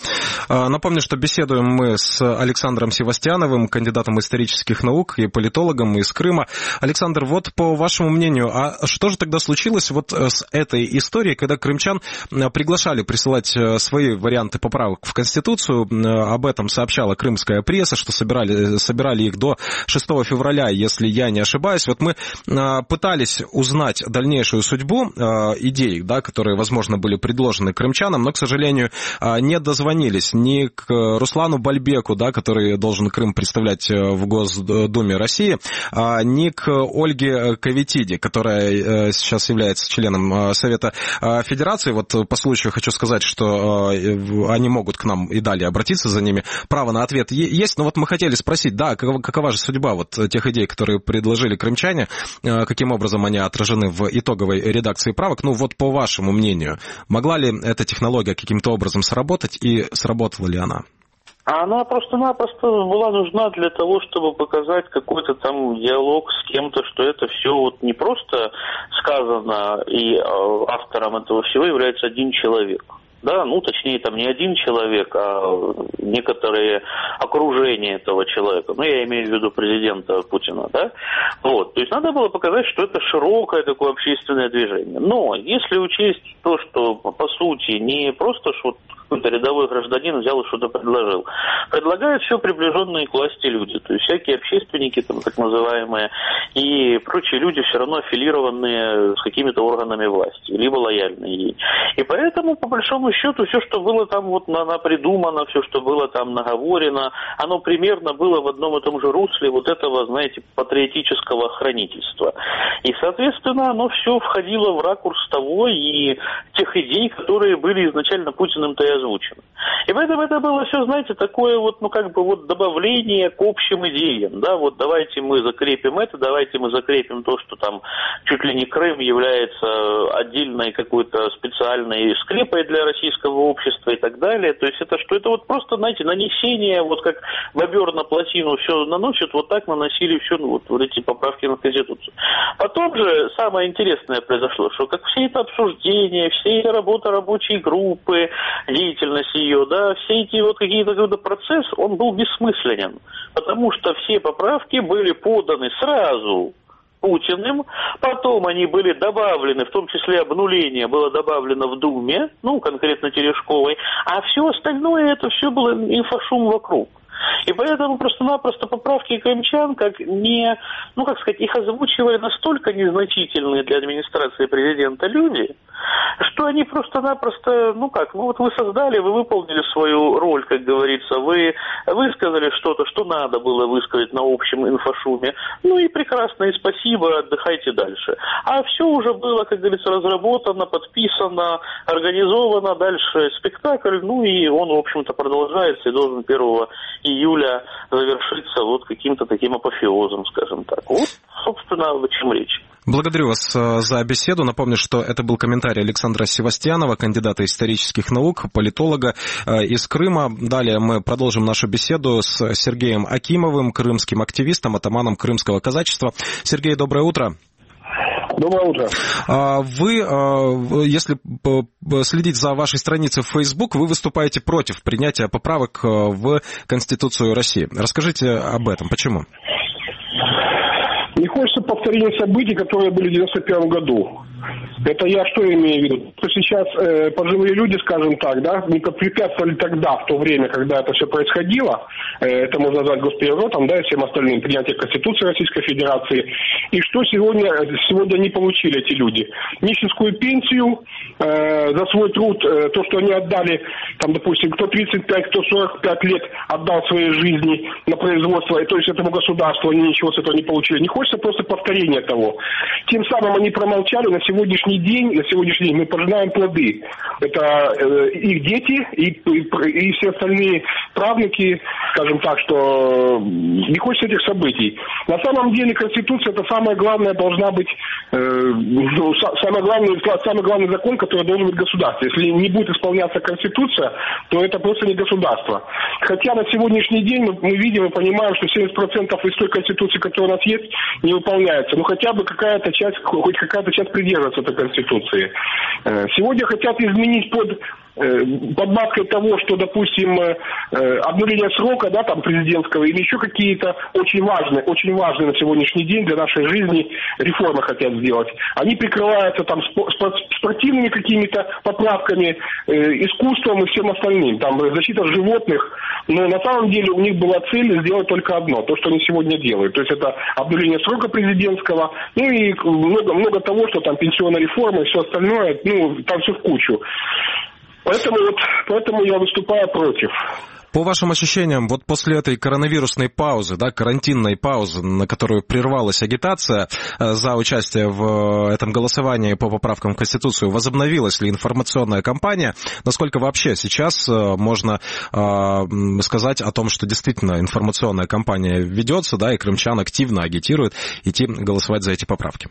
Напомню, что беседуем мы с Александром Севастьяновым, кандидатом исторических наук и политологом из Крыма. Александр, вот по вашему мнению, а что же тогда случилось вот с этой историей, когда крымчан приглашали присылать свои варианты поправок в Конституцию? Об этом сообщала крымская пресса, что собирали, собирали их до шестого февраля, если я не ошибаюсь. Вот мы пытались узнать дальнейшую судьбу идей, да, которые, возможно, были предложены крымчанам, но, к сожалению, не дозвонились ни к Руслану Бальбеку, да, который должен Крым представлять в Госдуме России, ни к Ольге Кавитиди, которая сейчас является членом Совета Федерации. Вот по случаю хочу сказать, что они могут к нам и далее обратиться за ними. Право на ответ есть, но вот мы хотели спросить, да, какова же судьба вот тех идей, которые предложили крымчане, каким образом они отражены в итоговой редакции правок. Ну вот по вашему мнению, могла ли эта технология каким-то образом сработать и сработала ли она? Она просто-напросто была нужна для того, чтобы показать какой-то там диалог с кем-то, что это все вот не просто сказано, и автором этого всего является один человек. Да, ну, точнее, там не один человек, а некоторые окружения этого человека. Ну, я имею в виду президента Путина, да. Вот, то есть надо было показать, что это широкое такое общественное движение. Но если учесть то, что, по сути, не просто что какой-то рядовой гражданин взял и что-то предложил. Предлагают все приближенные к власти люди, то есть всякие общественники, там, так называемые, и прочие люди, все равно аффилированные с какими-то органами власти, либо лояльные ей. И поэтому, по большому счету, все, что было там вот напридумано, все, что было там наговорено, оно примерно было в одном и том же русле вот этого, знаете, патриотического охранительства. И, соответственно, оно все входило в ракурс того и тех идей, которые были изначально Путиным-то и озвучены. И поэтому это было все, знаете, такое вот, ну, как бы вот добавление к общим идеям, да, вот давайте мы закрепим это, давайте мы закрепим то, что там чуть ли не Крым является отдельной какой-то специальной скрепой для российского общества и так далее. То есть это что? Это вот просто, знаете, нанесение, вот как бобер на плотину все наносит, вот так наносили все, ну, вот, вот эти поправки на Конституцию. Потом же самое интересное произошло, что как все это обсуждения, все эти работа рабочей группы, деятельность ее, да, все эти вот какие-то какой-то процесс, он был бессмысленен, потому что все поправки были поданы сразу Путиным, потом они были добавлены, в том числе обнуление было добавлено в Думе, ну, конкретно Терешковой, а все остальное, это все было инфошум вокруг. И поэтому просто-напросто поправки крымчан, как не, ну, как сказать, их озвучивали настолько незначительные для администрации президента люди, что они просто-напросто, ну как, ну вот вы создали, вы выполнили свою роль, как говорится, вы высказали что-то, что надо было высказать на общем инфошуме, ну и прекрасно, и спасибо, отдыхайте дальше. А все уже было, как говорится, разработано, подписано, организовано, дальше спектакль, ну и он, в общем-то, продолжается и должен первого июля завершиться вот каким-то таким апофеозом, скажем так. Вот, собственно, о чем речь. Благодарю вас за беседу. Напомню, что это был комментарий Александра Севастьянова, кандидата исторических наук, политолога из Крыма. Далее мы продолжим нашу беседу с Сергеем Акимовым, крымским активистом, атаманом крымского казачества. Сергей, доброе утро. Доброе утро. Вы, если следить за вашей страницей в Facebook, вы выступаете против принятия поправок в Конституцию России. Расскажите об этом. Почему? Не хочется повторения событий, которые были в девяносто первом году. Это я что имею в виду? Что сейчас э, пожилые люди, скажем так, да, не препятствовали тогда, в то время, когда это все происходило, э, это можно назвать госпереворотом, да, и всем остальным, принятие Конституции Российской Федерации. И что сегодня, сегодня они получили, эти люди? Нищенскую пенсию э, за свой труд, э, то, что они отдали, там, допустим, кто тридцать пять, кто сорок пять лет отдал своей жизни на производство, и, то есть этому государству, они ничего с этого не получили. Не хочется просто повторения того. Тем самым они промолчали. На сегодняшний день, на сегодняшний день мы пожинаем плоды. Это э, их дети и, и, и все остальные правнуки, скажем так, что не хочется этих событий. На самом деле Конституция — это самое главное должна быть, э, ну, самый, главный, самый главный закон, который должен быть в государстве. Если не будет исполняться Конституция, то это просто не государство. Хотя на сегодняшний день мы, мы видим и понимаем, что семьдесят процентов из той Конституции, которая у нас есть, не выполняется. Ну хотя бы какая-то часть, хоть какая-то часть придерживается этой Конституции. Сегодня хотят изменить под, под маской того, что, допустим, обнуление срока, да, там, президентского или еще какие-то очень важные, очень важные на сегодняшний день для нашей жизни реформы хотят сделать. Они прикрываются там спортивными какими-то поправками, искусством и всем остальным. Там защита животных. Но на самом деле у них была цель сделать только одно, то, что они сегодня делают. То есть это обнуление срока президентского, ну и много, много того, что там пенсионная реформа и все остальное, ну, там все в кучу. Поэтому, вот, поэтому я выступаю против. По вашим ощущениям, вот после этой коронавирусной паузы, да, карантинной паузы, на которую прервалась агитация за участие в этом голосовании по поправкам в Конституцию, возобновилась ли информационная кампания? Насколько вообще сейчас можно э, сказать о том, что действительно информационная кампания ведется, да, и крымчан активно агитируют идти голосовать за эти поправки?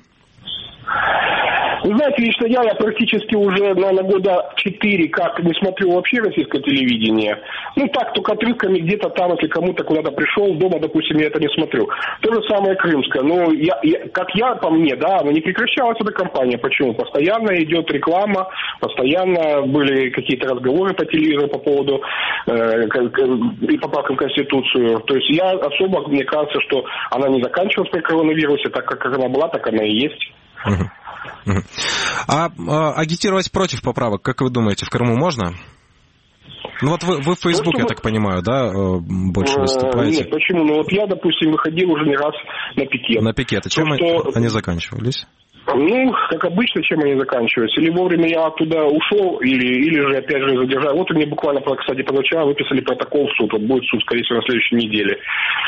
Вы знаете, лично я, я практически уже, наверное, года четыре как не смотрю вообще российское телевидение. Ну, так, только отрывками где-то там, если кому-то куда-то пришел, дома, допустим, я это не смотрю. То же самое крымское. Но, я, я, как я, по мне, да, но не прекращалась эта кампания. Почему? Постоянно идет реклама, постоянно были какие-то разговоры по телевизору по поводу э, и поправкам в Конституцию. То есть я особо, мне кажется, что она не заканчивалась при коронавирусе, так как она была, так она и есть. А, а агитировать против поправок, как вы думаете, в Крыму можно? Ну вот вы, вы в Фейсбуке, я так понимаю, да, больше выступаете? Нет, почему? Ну вот я, допустим, выходил уже не раз на пикет. На пикет. И чем То, что... они заканчивались? Ну, как обычно, чем они заканчиваются. Или вовремя я оттуда ушел, или, или же, опять же, задержал. Вот мне буквально, кстати, позавчера выписали протокол в суд. Вот будет суд, скорее всего, на следующей неделе.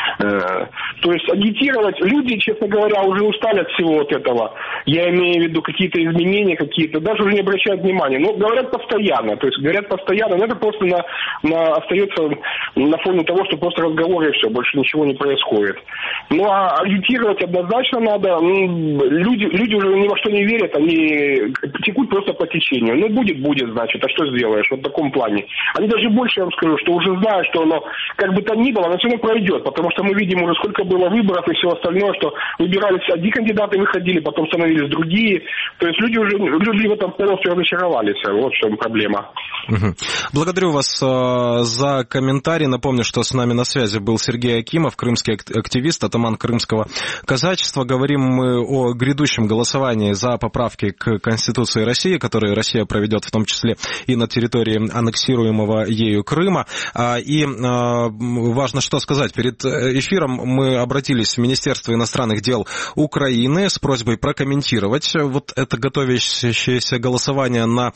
То есть агитировать. Люди, честно говоря, уже устали от всего вот этого. Я имею в виду какие-то изменения, какие-то. Даже уже не обращают внимания. Но говорят постоянно. То есть говорят постоянно. Но это просто на, на, остается на фоне того, что просто разговоры и все. Больше ничего не происходит. Ну, а агитировать однозначно надо. Ну, люди, люди уже ни во что не верят, они текут просто по течению. Ну, будет, будет, значит, а что сделаешь? Вот в таком плане. Они даже больше, я вам скажу, что уже знают, что оно, как бы там ни было, оно все равно пройдет, потому что мы видим уже, сколько было выборов и все остальное, что выбирались одни кандидаты, выходили, потом становились другие. То есть люди уже, люди в этом полностью разочаровались. Вот в чем проблема. Угу. Благодарю вас э, за комментарий. Напомню, что с нами на связи был Сергей Акимов, крымский активист, атаман крымского казачества. Говорим мы о грядущем голосовании за поправки к Конституции России, которые Россия проведет в том числе и на территории аннексируемого ею Крыма. И важно что сказать. Перед эфиром мы обратились в Министерство иностранных дел Украины с просьбой прокомментировать вот это готовящееся голосование на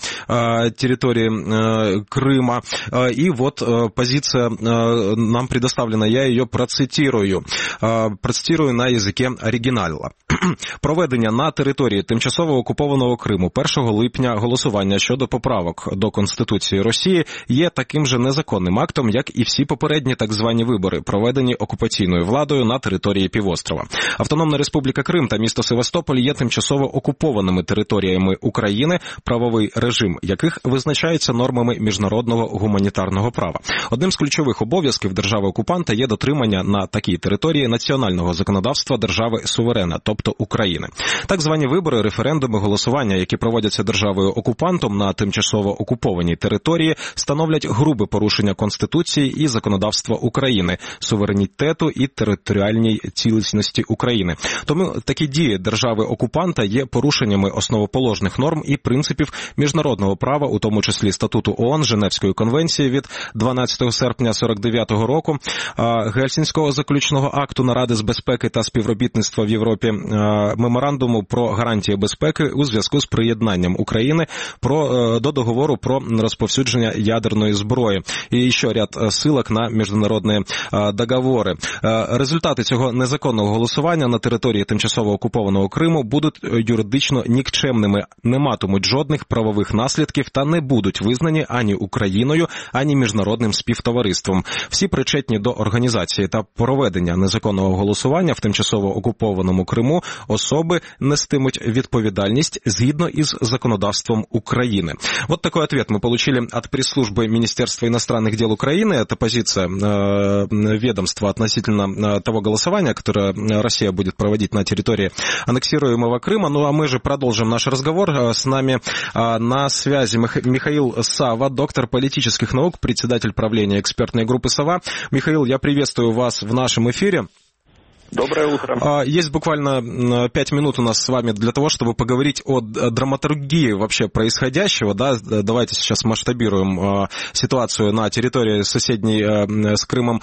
территории Крыма. И вот позиция нам предоставлена, я ее процитирую. Процитирую на язике оригінала. Проведення на території тимчасово окупованого Криму першого липня голосування щодо поправок до Конституції Росії є таким же незаконним актом, як і всі попередні так звані вибори, проведені окупаційною владою на території півострова. Автономна Республіка Крим та місто Севастополь є тимчасово окупованими територіями України, правовий режим яких визначається нормами міжнародного гуманітарного права. Одним з ключових обов'язків держави-окупанта є дотримання на такій території національного законодавства держави-суверена, тобто України. Так звані вибори, референдуми, голосування, які проводяться державою-окупантом на тимчасово окупованій території, становлять грубе порушення Конституції і законодавства України, суверенітету і територіальній цілісності України. Тому такі дії держави-окупанта є порушеннями основоположних норм і принципів міжнародного права, у тому числі статуту ООН, Женевської конвенції від дванадцятого серпня сорок дев'ятого року, Гельсінського заключного акту Наради з безпеки та співробітництва в Європі, меморандуму про гарантії безпеки у зв'язку з приєднанням України про, до договору про розповсюдження ядерної зброї і ще ряд ссылок на міжнародні договори. Результати цього незаконного голосування на території тимчасово окупованого Криму будуть юридично нікчемними, не матимуть жодних правових наслідків та не будуть визнані ані Україною, ані міжнародним співтовариством. Всі причетні до організації та проведення незаконного голосування в тимчасово окупованому Криму особи нестимуть відповідальність згідно із законодавством Украины. Вот такой ответ мы получили от пресс-службы Министерства иностранных дел Украины. Это позиция э, ведомства относительно э, того голосования, которое Россия будет проводить на территории аннексируемого Крыма. Ну а мы же продолжим наш разговор. С нами э, на связи Михаил Сава, доктор политических наук, председатель правления экспертной группы «Сова». Михаил, я приветствую вас в нашем эфире. Доброе утро. Есть буквально пять минут у нас с вами для того, чтобы поговорить о драматургии вообще происходящего. Да? Давайте сейчас масштабируем ситуацию на территории соседней с Крымом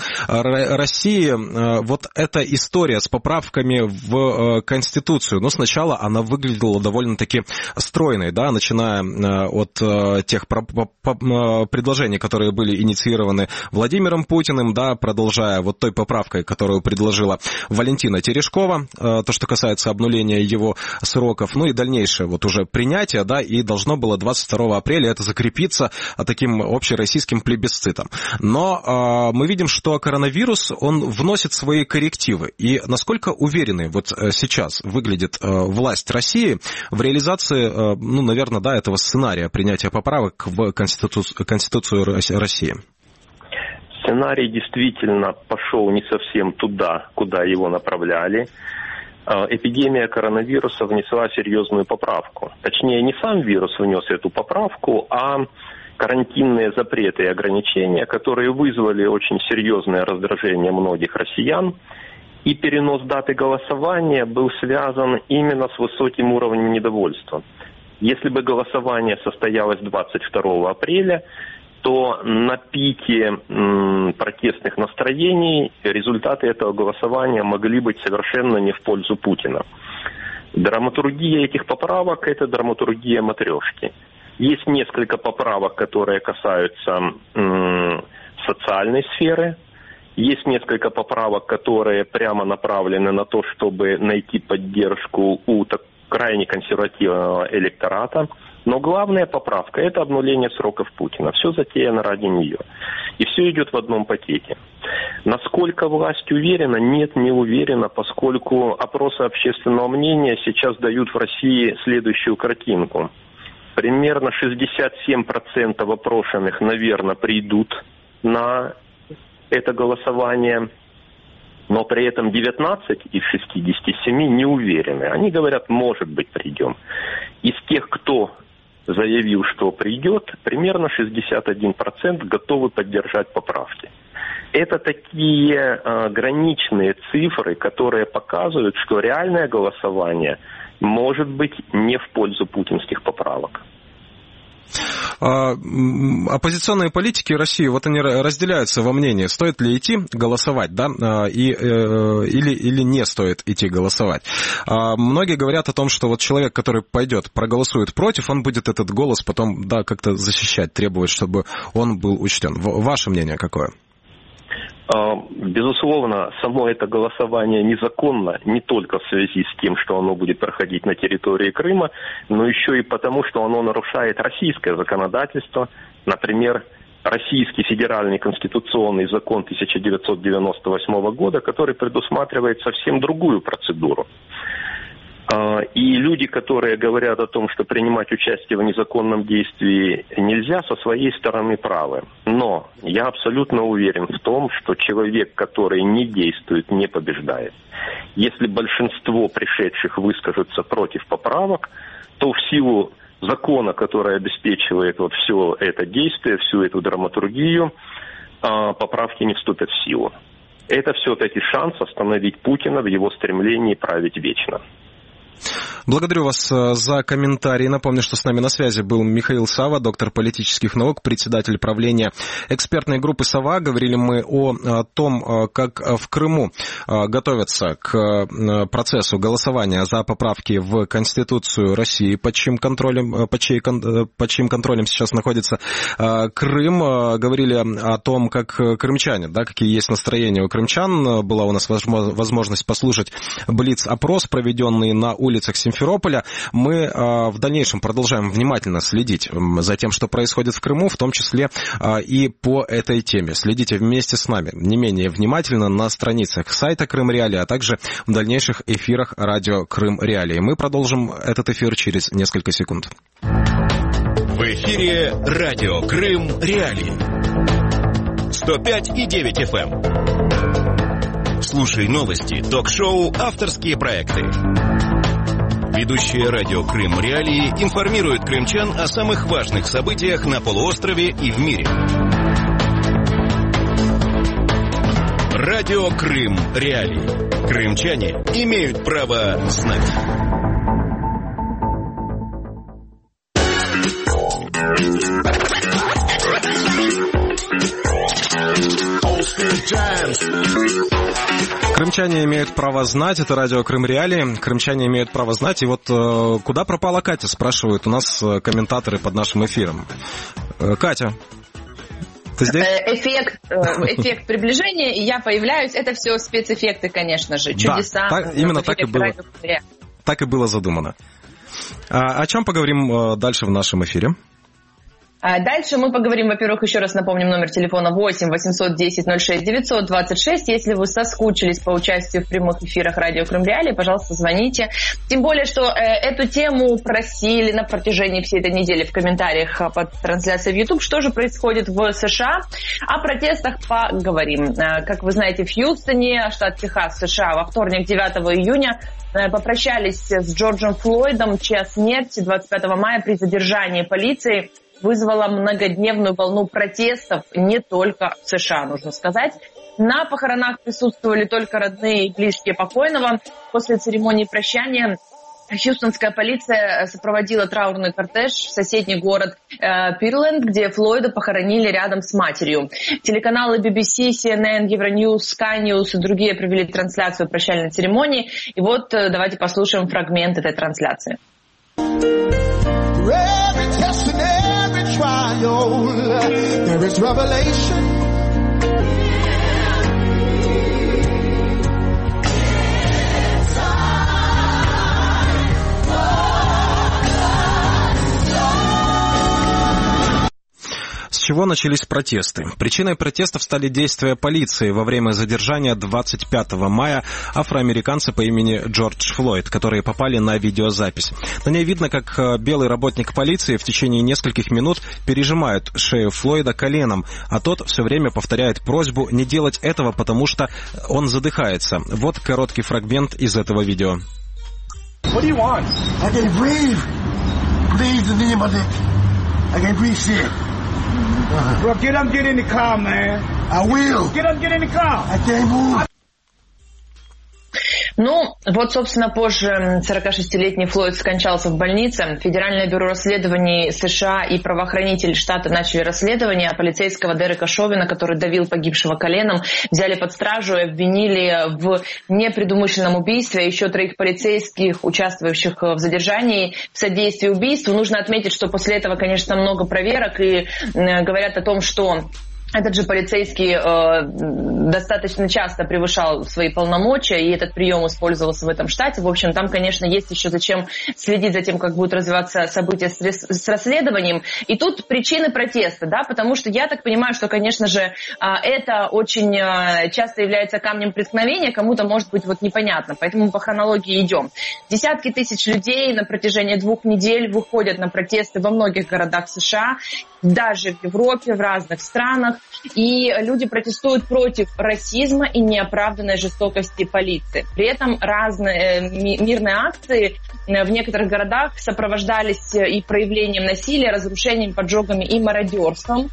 России. Вот эта история с поправками в Конституцию, ну, сначала она выглядела довольно-таки стройной, да, начиная от тех предложений, которые были инициированы Владимиром Путиным, да, продолжая вот той поправкой, которую предложила Валентина Терешкова, то, что касается обнуления его сроков, ну и дальнейшее вот уже принятие, да, и должно было двадцать второго апреля это закрепиться таким общероссийским плебисцитом. Но э, мы видим, что коронавирус, он вносит свои коррективы. И насколько уверенной вот сейчас выглядит э, власть России в реализации, э, ну, наверное, да, этого сценария принятия поправок в Конституцию, Конституцию России? Сценарий действительно пошел не совсем туда, куда его направляли. Эпидемия коронавируса внесла серьезную поправку. Точнее, не сам вирус внес эту поправку, а карантинные запреты и ограничения, которые вызвали очень серьезное раздражение многих россиян. И перенос даты голосования был связан именно с высоким уровнем недовольства. Если бы голосование состоялось двадцать второго апреля, то на пике м, протестных настроений результаты этого голосования могли быть совершенно не в пользу Путина. Драматургия этих поправок – это драматургия матрешки. Есть несколько поправок, которые касаются м, социальной сферы. Есть несколько поправок, которые прямо направлены на то, чтобы найти поддержку у так, крайне консервативного электората. Но главная поправка – это обнуление сроков Путина. Все затеяно ради нее. И все идет в одном пакете. Насколько власть уверена? Нет, не уверена, поскольку опросы общественного мнения сейчас дают в России следующую картинку. Примерно шестьдесят семь процентов опрошенных, наверное, придут на это голосование, но при этом девятнадцать из шестидесяти семи не уверены. Они говорят, может быть, придем. Из тех, кто заявил, что придет, примерно шестьдесят один процент готовы поддержать поправки. Это такие э, граничные цифры, которые показывают, что реальное голосование может быть не в пользу путинских поправок. Оппозиционные политики России, вот они разделяются во мнении, стоит ли идти голосовать, да, и, или, или не стоит идти голосовать. Многие говорят о том, что вот человек, который пойдет, проголосует против, он будет этот голос потом, да, как-то защищать, требовать, чтобы он был учтен. Ваше мнение какое? Безусловно, само это голосование незаконно не только в связи с тем, что оно будет проходить на территории Крыма, но еще и потому, что оно нарушает российское законодательство. Например, Российский федеральный конституционный закон тысяча девятьсот девяносто восьмого года, который предусматривает совсем другую процедуру. И люди, которые говорят о том, что принимать участие в незаконном действии нельзя, со своей стороны правы. Но я абсолютно уверен в том, что человек, который не действует, не побеждает. Если большинство пришедших выскажутся против поправок, то в силу закона, который обеспечивает вот все это действие, всю эту драматургию, поправки не вступят в силу. Это все-таки шанс остановить Путина в его стремлении править вечно. Благодарю вас за комментарий. Напомню, что с нами на связи был Михаил Сава, доктор политических наук, председатель правления экспертной группы «Сова». Говорили мы о том, как в Крыму готовятся к процессу голосования за поправки в Конституцию России, под чьим контролем, под чьим, под чьим контролем сейчас находится Крым. Говорили о том, как крымчане, да, какие есть настроения у крымчан. Была у нас возможность послушать блиц-опрос, проведенный на улицах Симферополя. Мы в дальнейшем продолжаем внимательно следить за тем, что происходит в Крыму, в том числе и по этой теме. Следите вместе с нами не менее внимательно на страницах сайта Крым Реалии, а также в дальнейших эфирах радио Крым Реалии. Мы продолжим этот эфир через несколько секунд. В эфире радио Крым Реалии. сто пять и девять эф эм. Слушай новости, ток-шоу, авторские проекты. Ведущие радио Крым Реалии информируют крымчан о самых важных событиях на полуострове и в мире. Радио Крым Реалии. Крымчане имеют право знать. Крымчане имеют право знать, это радио Крым Реалии, крымчане имеют право знать. И вот э, куда пропала Катя, спрашивают у нас комментаторы под нашим эфиром. Э, Катя, ты здесь? Эффект, эффект приближения, и я появляюсь, это все спецэффекты, конечно же, чудеса. Да, так, именно так и, было, так и было задумано. А, о чем поговорим дальше в нашем эфире? Дальше мы поговорим, во-первых, еще раз напомним номер телефона восемь восемьсот десять ноль шесть девятьсот двадцать шесть. Если вы соскучились по участию в прямых эфирах радио Крым Реалии, пожалуйста, звоните. Тем более, что э, эту тему просили на протяжении всей этой недели в комментариях под трансляцией в YouTube. Что же происходит в США? О протестах поговорим. Э, как вы знаете, в Хьюстоне, штат Техас, США, во вторник, девятого июня, э, попрощались с Джорджем Флойдом, чья смерть двадцать пятого мая при задержании полиции вызвала многодневную волну протестов не только в США, нужно сказать. На похоронах присутствовали только родные и близкие покойного. После церемонии прощания Хьюстонская полиция сопроводила траурный кортеж в соседний город э, Пирленд, где Флойда похоронили рядом с матерью. Телеканалы би би си, си эн эн, Евроньюз, Sky News и другие провели трансляцию прощальной церемонии. И вот э, давайте послушаем фрагмент этой трансляции. С чего начались протесты? Причиной протестов стали действия полиции во время задержания двадцать пятого мая афроамериканца по имени Джордж Флойд, которые попали на видеозапись. На ней видно, как белый работник полиции в течение нескольких минут пережимает шею Флойда коленом, а тот все время повторяет просьбу не делать этого, потому что он задыхается. Вот короткий фрагмент из этого видео. What do you want? I can breathe. Please, the name of it. I can breathe shit. Uh-huh. Bro, get up, get in the car, man. I will. Get up, get in the car. I can't move. Ну, вот, собственно, позже сорокашестилетний Флойд скончался в больнице. Федеральное бюро расследований США и правоохранители штата начали расследование, а полицейского Дерека Шовина, который давил погибшего коленом, взяли под стражу и обвинили в непредумышленном убийстве. Еще троих полицейских, участвующих в задержании, в содействии убийству. Нужно отметить, что после этого, конечно, много проверок и э, говорят о том, что этот же полицейский э, достаточно часто превышал свои полномочия, и этот прием использовался в этом штате. В общем, там, конечно, есть еще зачем следить за тем, как будут развиваться события с, с расследованием. И тут причины протеста, да, потому что я так понимаю, что, конечно же, э, это очень э, часто является камнем преткновения, кому-то может быть вот непонятно, поэтому по хронологии идем. Десятки тысяч людей на протяжении двух недель выходят на протесты во многих городах США, даже в Европе, в разных странах. И люди протестуют против расизма и неоправданной жестокости полиции. При этом разные мирные акции в некоторых городах сопровождались и проявлением насилия, разрушением, поджогами и мародерством.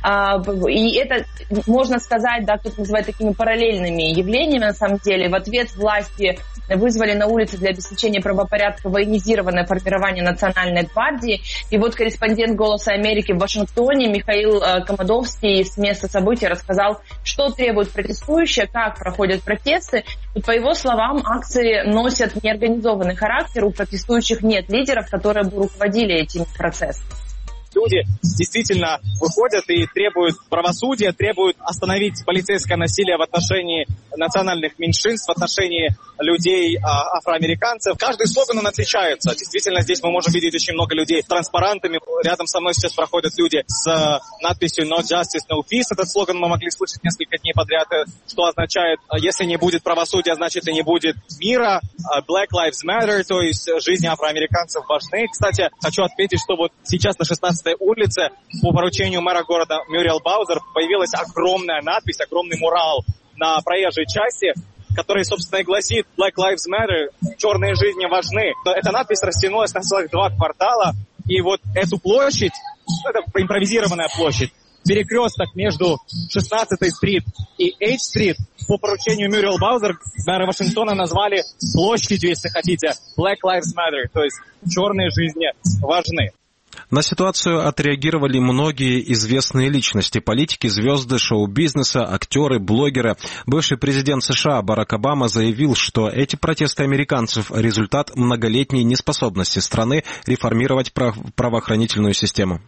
И это, можно сказать, да, кто-то называет такими параллельными явлениями, на самом деле. В ответ власти вызвали на улицы для обеспечения правопорядка военизированное формирование национальной гвардии. И вот корреспондент «Голоса Америки» в Вашингтоне Михаил Комодовский с места события рассказал, что требуют протестующие, как проходят протесты. И по его словам, акции носят неорганизованный характер, у протестующих нет лидеров, которые бы руководили этим процессом. Люди действительно выходят и требуют правосудия, требуют остановить полицейское насилие в отношении национальных меньшинств, в отношении людей, а, афроамериканцев. Каждый слоган, он отличается. Действительно, здесь мы можем видеть очень много людей с транспарантами. Рядом со мной сейчас проходят люди с а, надписью «No justice, no peace». Этот слоган мы могли слышать несколько дней подряд, что означает, если не будет правосудия, значит и не будет мира. Black Lives Matter, то есть жизни афроамериканцев важны. Кстати, хочу отметить, что вот сейчас на шестнадцатой улице по поручению мэра города Мюриэл Баузер появилась огромная надпись, огромный мурал на проезжей части, который, собственно, и гласит «Black Lives Matter», «Черные жизни важны». Эта надпись растянулась на целых два квартала, и вот эту площадь, это импровизированная площадь, перекресток между шестнадцатой стрит и эйч-стрит по поручению Мюриэл Баузер мэра Вашингтона назвали площадью, если хотите, «Black Lives Matter», то есть «Черные жизни важны». На ситуацию отреагировали многие известные личности, политики, звезды шоу-бизнеса, актеры, блогеры. Бывший президент США Барак Обама заявил, что эти протесты американцев – результат многолетней неспособности страны реформировать прав- правоохранительную систему.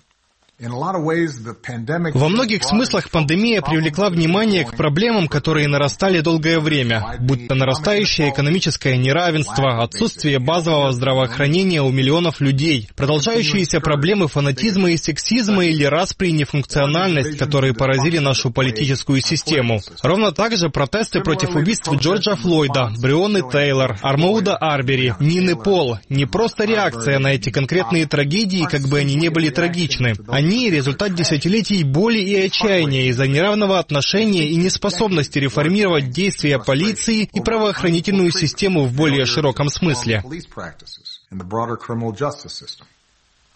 Во многих смыслах пандемия привлекла внимание к проблемам, которые нарастали долгое время, будь то нарастающее экономическое неравенство, отсутствие базового здравоохранения у миллионов людей, продолжающиеся проблемы фанатизма и сексизма или распри и нефункциональность, которые поразили нашу политическую систему. Ровно так же протесты против убийств Джорджа Флойда, Бреонны Тейлор, Армоуда Арбери, Нины Пол — не просто реакция на эти конкретные трагедии, как бы они ни были трагичны. Они Они — результат десятилетий боли и отчаяния из-за неравного отношения и неспособности реформировать действия полиции и правоохранительную систему в более широком смысле.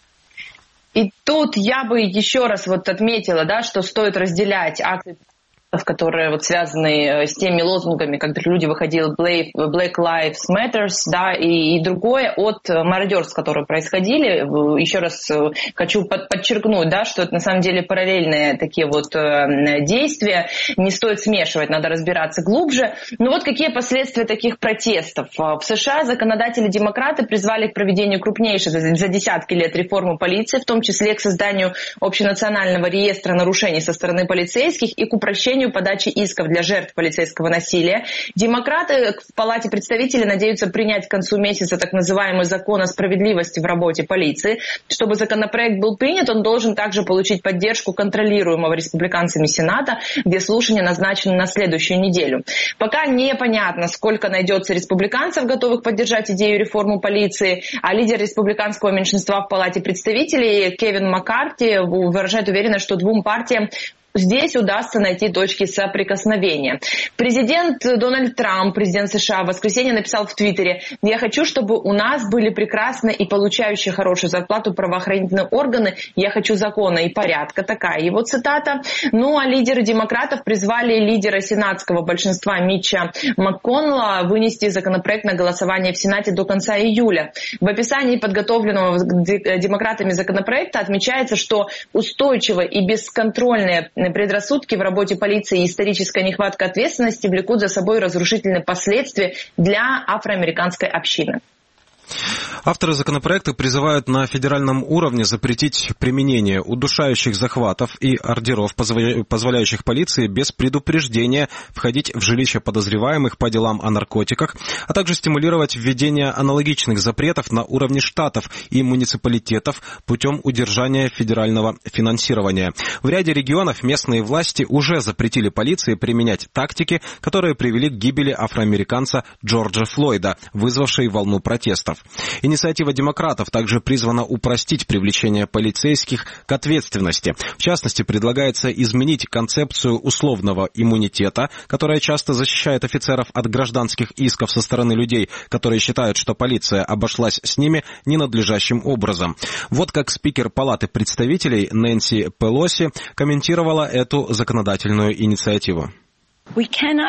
И тут я бы еще раз вот отметила, да, что стоит разделять акции которые вот связаны с теми лозунгами, когда люди выходили Black Lives Matter, да, и, и другое от мародерств, которые происходили. Еще раз хочу под, подчеркнуть, да, что это на самом деле параллельные такие вот действия. Не стоит смешивать, надо разбираться глубже. Но вот какие последствия таких протестов. В США законодатели-демократы призвали к проведению крупнейшей за десятки лет реформы полиции, в том числе к созданию общенационального реестра нарушений со стороны полицейских и к упрощению подачи исков для жертв полицейского насилия. Демократы в Палате представителей надеются принять к концу месяца так называемый закон о справедливости в работе полиции. Чтобы законопроект был принят, он должен также получить поддержку контролируемого республиканцами Сената, где слушания назначены на следующую неделю. Пока непонятно, сколько найдется республиканцев, готовых поддержать идею реформы полиции, а лидер республиканского меньшинства в Палате представителей Кевин Маккарти выражает уверенность, что двум партиям здесь удастся найти точки соприкосновения. Президент Дональд Трамп, президент США, в воскресенье написал в Твиттере: «Я хочу, чтобы у нас были прекрасные и получающие хорошую зарплату правоохранительные органы. Я хочу закона и порядка». Такая его цитата. Ну а лидеры демократов призвали лидера сенатского большинства Митча МакКоннелла вынести законопроект на голосование в Сенате до конца июля. В описании подготовленного демократами законопроекта отмечается, что устойчивые и бесконтрольные предрассудки в работе полиции и историческая нехватка ответственности влекут за собой разрушительные последствия для афроамериканской общины. Авторы законопроекта призывают на федеральном уровне запретить применение удушающих захватов и ордеров, позволяющих полиции без предупреждения входить в жилища подозреваемых по делам о наркотиках, а также стимулировать введение аналогичных запретов на уровне штатов и муниципалитетов путем удержания федерального финансирования. В ряде регионов местные власти уже запретили полиции применять тактики, которые привели к гибели афроамериканца Джорджа Флойда, вызвавшей волну протестов. Инициатива демократов также призвана упростить привлечение полицейских к ответственности. В частности, предлагается изменить концепцию условного иммунитета, которая часто защищает офицеров от гражданских исков со стороны людей, которые считают, что полиция обошлась с ними ненадлежащим образом. Вот как спикер Палаты представителей Нэнси Пелоси комментировала эту законодательную инициативу. Мы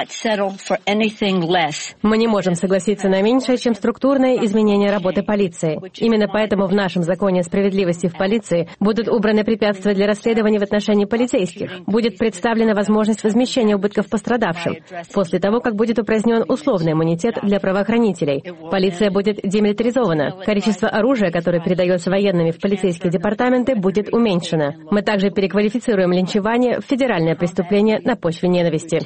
не можем согласиться на меньшее, чем структурное изменение работы полиции. Именно поэтому в нашем законе о справедливости в полиции будут убраны препятствия для расследований в отношении полицейских. Будет представлена возможность возмещения убытков пострадавшим. После того, как будет упразднен условный иммунитет для правоохранителей, полиция будет демилитаризована. Количество оружия, которое передается военными в полицейские департаменты, будет уменьшено. Мы также переквалифицируем линчевание в федеральное преступление на почве ненависти.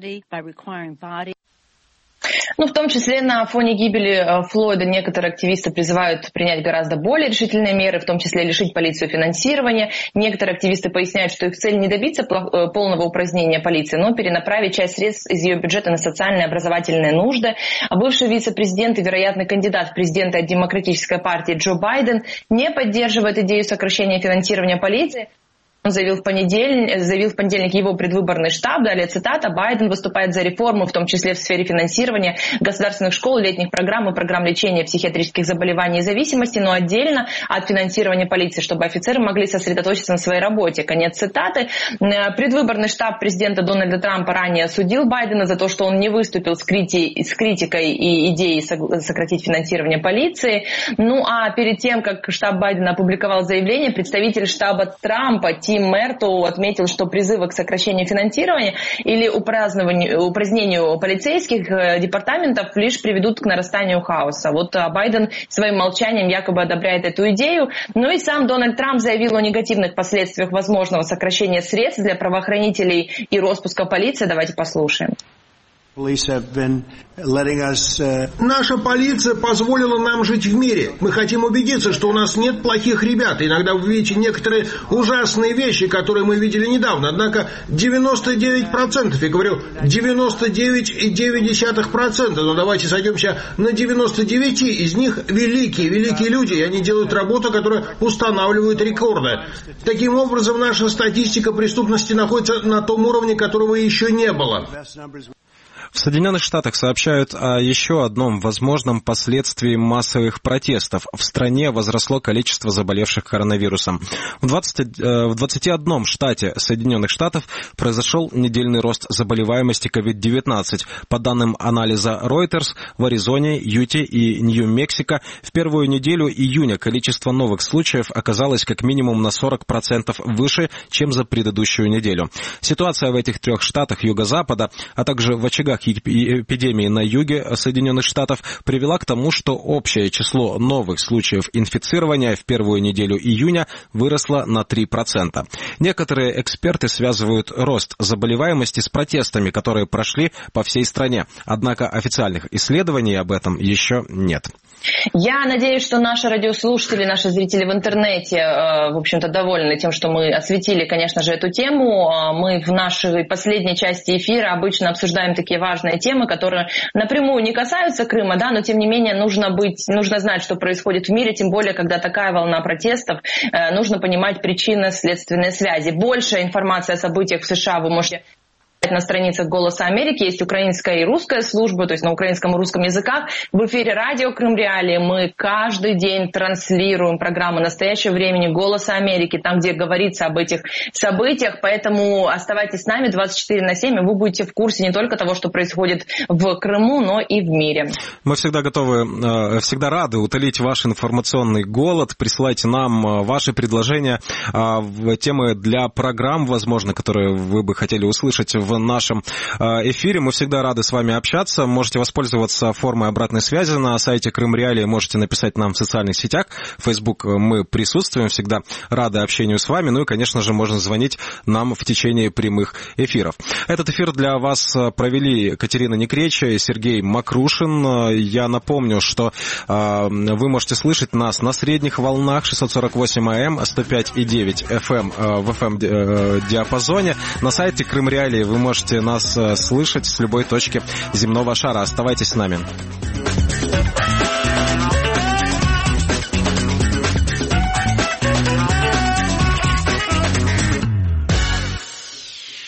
Ну, в том числе на фоне гибели Флойда некоторые активисты призывают принять гораздо более решительные меры, в том числе лишить полицию финансирования. Некоторые активисты поясняют, что их цель не добиться полного упразднения полиции, но перенаправить часть средств из ее бюджета на социальные и образовательные нужды. А бывший вице-президент и вероятный кандидат в президенты от Демократической партии Джо Байден не поддерживает идею сокращения финансирования полиции. Он заявил в, понедельник, заявил в понедельник его предвыборный штаб, далее цитата: «Байден выступает за реформу, в том числе в сфере финансирования государственных школ, летних программ и программ лечения психиатрических заболеваний и зависимости, но отдельно от финансирования полиции, чтобы офицеры могли сосредоточиться на своей работе». Конец цитаты. Предвыборный штаб президента Дональда Трампа ранее осудил Байдена за то, что он не выступил с, крити... с критикой и идеей сократить финансирование полиции. Ну а перед тем, как штаб Байдена опубликовал заявление, представитель штаба Трампа Тим Мертоу отметил, что призывы к сокращению финансирования или упразднению полицейских департаментов лишь приведут к нарастанию хаоса. Вот Байден своим молчанием якобы одобряет эту идею. Ну и сам Дональд Трамп заявил о негативных последствиях возможного сокращения средств для правоохранителей и распуска полиции. Давайте послушаем. Наша полиция позволила нам жить в мире. Мы хотим убедиться, что у нас нет плохих ребят. Иногда вы видите некоторые ужасные вещи, которые мы видели недавно. Однако девяносто девять процентов, я говорю девяносто девять целых девять десятых процента, но давайте сойдемся на девяносто девять, из них великие, великие люди, и они делают работу, которая устанавливает рекорды. Таким образом, наша статистика преступности находится на том уровне, которого еще не было. В Соединенных Штатах сообщают о еще одном возможном последствии массовых протестов. В стране возросло количество заболевших коронавирусом. В, двадцати, в двадцати одном штате Соединенных Штатов произошел недельный рост заболеваемости ковид девятнадцать. По данным анализа Reuters, в Аризоне, Юте и Нью-Мексико в первую неделю июня количество новых случаев оказалось как минимум на сорок процентов выше, чем за предыдущую неделю. Ситуация в этих трех штатах Юго-Запада, а также в очагах эпидемии на юге Соединенных Штатов привела к тому, что общее число новых случаев инфицирования в первую неделю июня выросло на три процента. Некоторые эксперты связывают рост заболеваемости с протестами, которые прошли по всей стране. Однако официальных исследований об этом еще нет. Я надеюсь, что наши радиослушатели, наши зрители в интернете, в общем-то, довольны тем, что мы осветили, конечно же, эту тему. Мы в нашей последней части эфира обычно обсуждаем такие важные темы, которые напрямую не касаются Крыма, да, но тем не менее нужно быть, нужно знать, что происходит в мире, тем более, когда такая волна протестов, нужно понимать причинно-следственные связи. Больше информации о событиях в США вы можете на страницах «Голоса Америки». Есть украинская и русская служба, то есть на украинском и русском языках. В эфире радио «Крым Реалии» мы каждый день транслируем программу «Настоящего времени» «Голоса Америки», там, где говорится об этих событиях. Поэтому оставайтесь с нами двадцать четыре на семь, и вы будете в курсе не только того, что происходит в Крыму, но и в мире. Мы всегда готовы, всегда рады утолить ваш информационный голод. Присылайте нам ваши предложения, темы для программ, возможно, которые вы бы хотели услышать в нашем эфире. Мы всегда рады с вами общаться. Можете воспользоваться формой обратной связи на сайте Крым Реалии. Можете написать нам в социальных сетях. В Facebook мы присутствуем, всегда рады общению с вами. Ну и, конечно же, можно звонить нам в течение прямых эфиров. Этот эфир для вас провели Катерина Некреча и Сергей Макрушин. Я напомню, что вы можете слышать нас на средних волнах шестьсот сорок восемь АМ, сто пять и девять эф эм в эф эм-диапазоне. На сайте Крым Реалии вы можете нас слышать с любой точки земного шара. Оставайтесь с нами.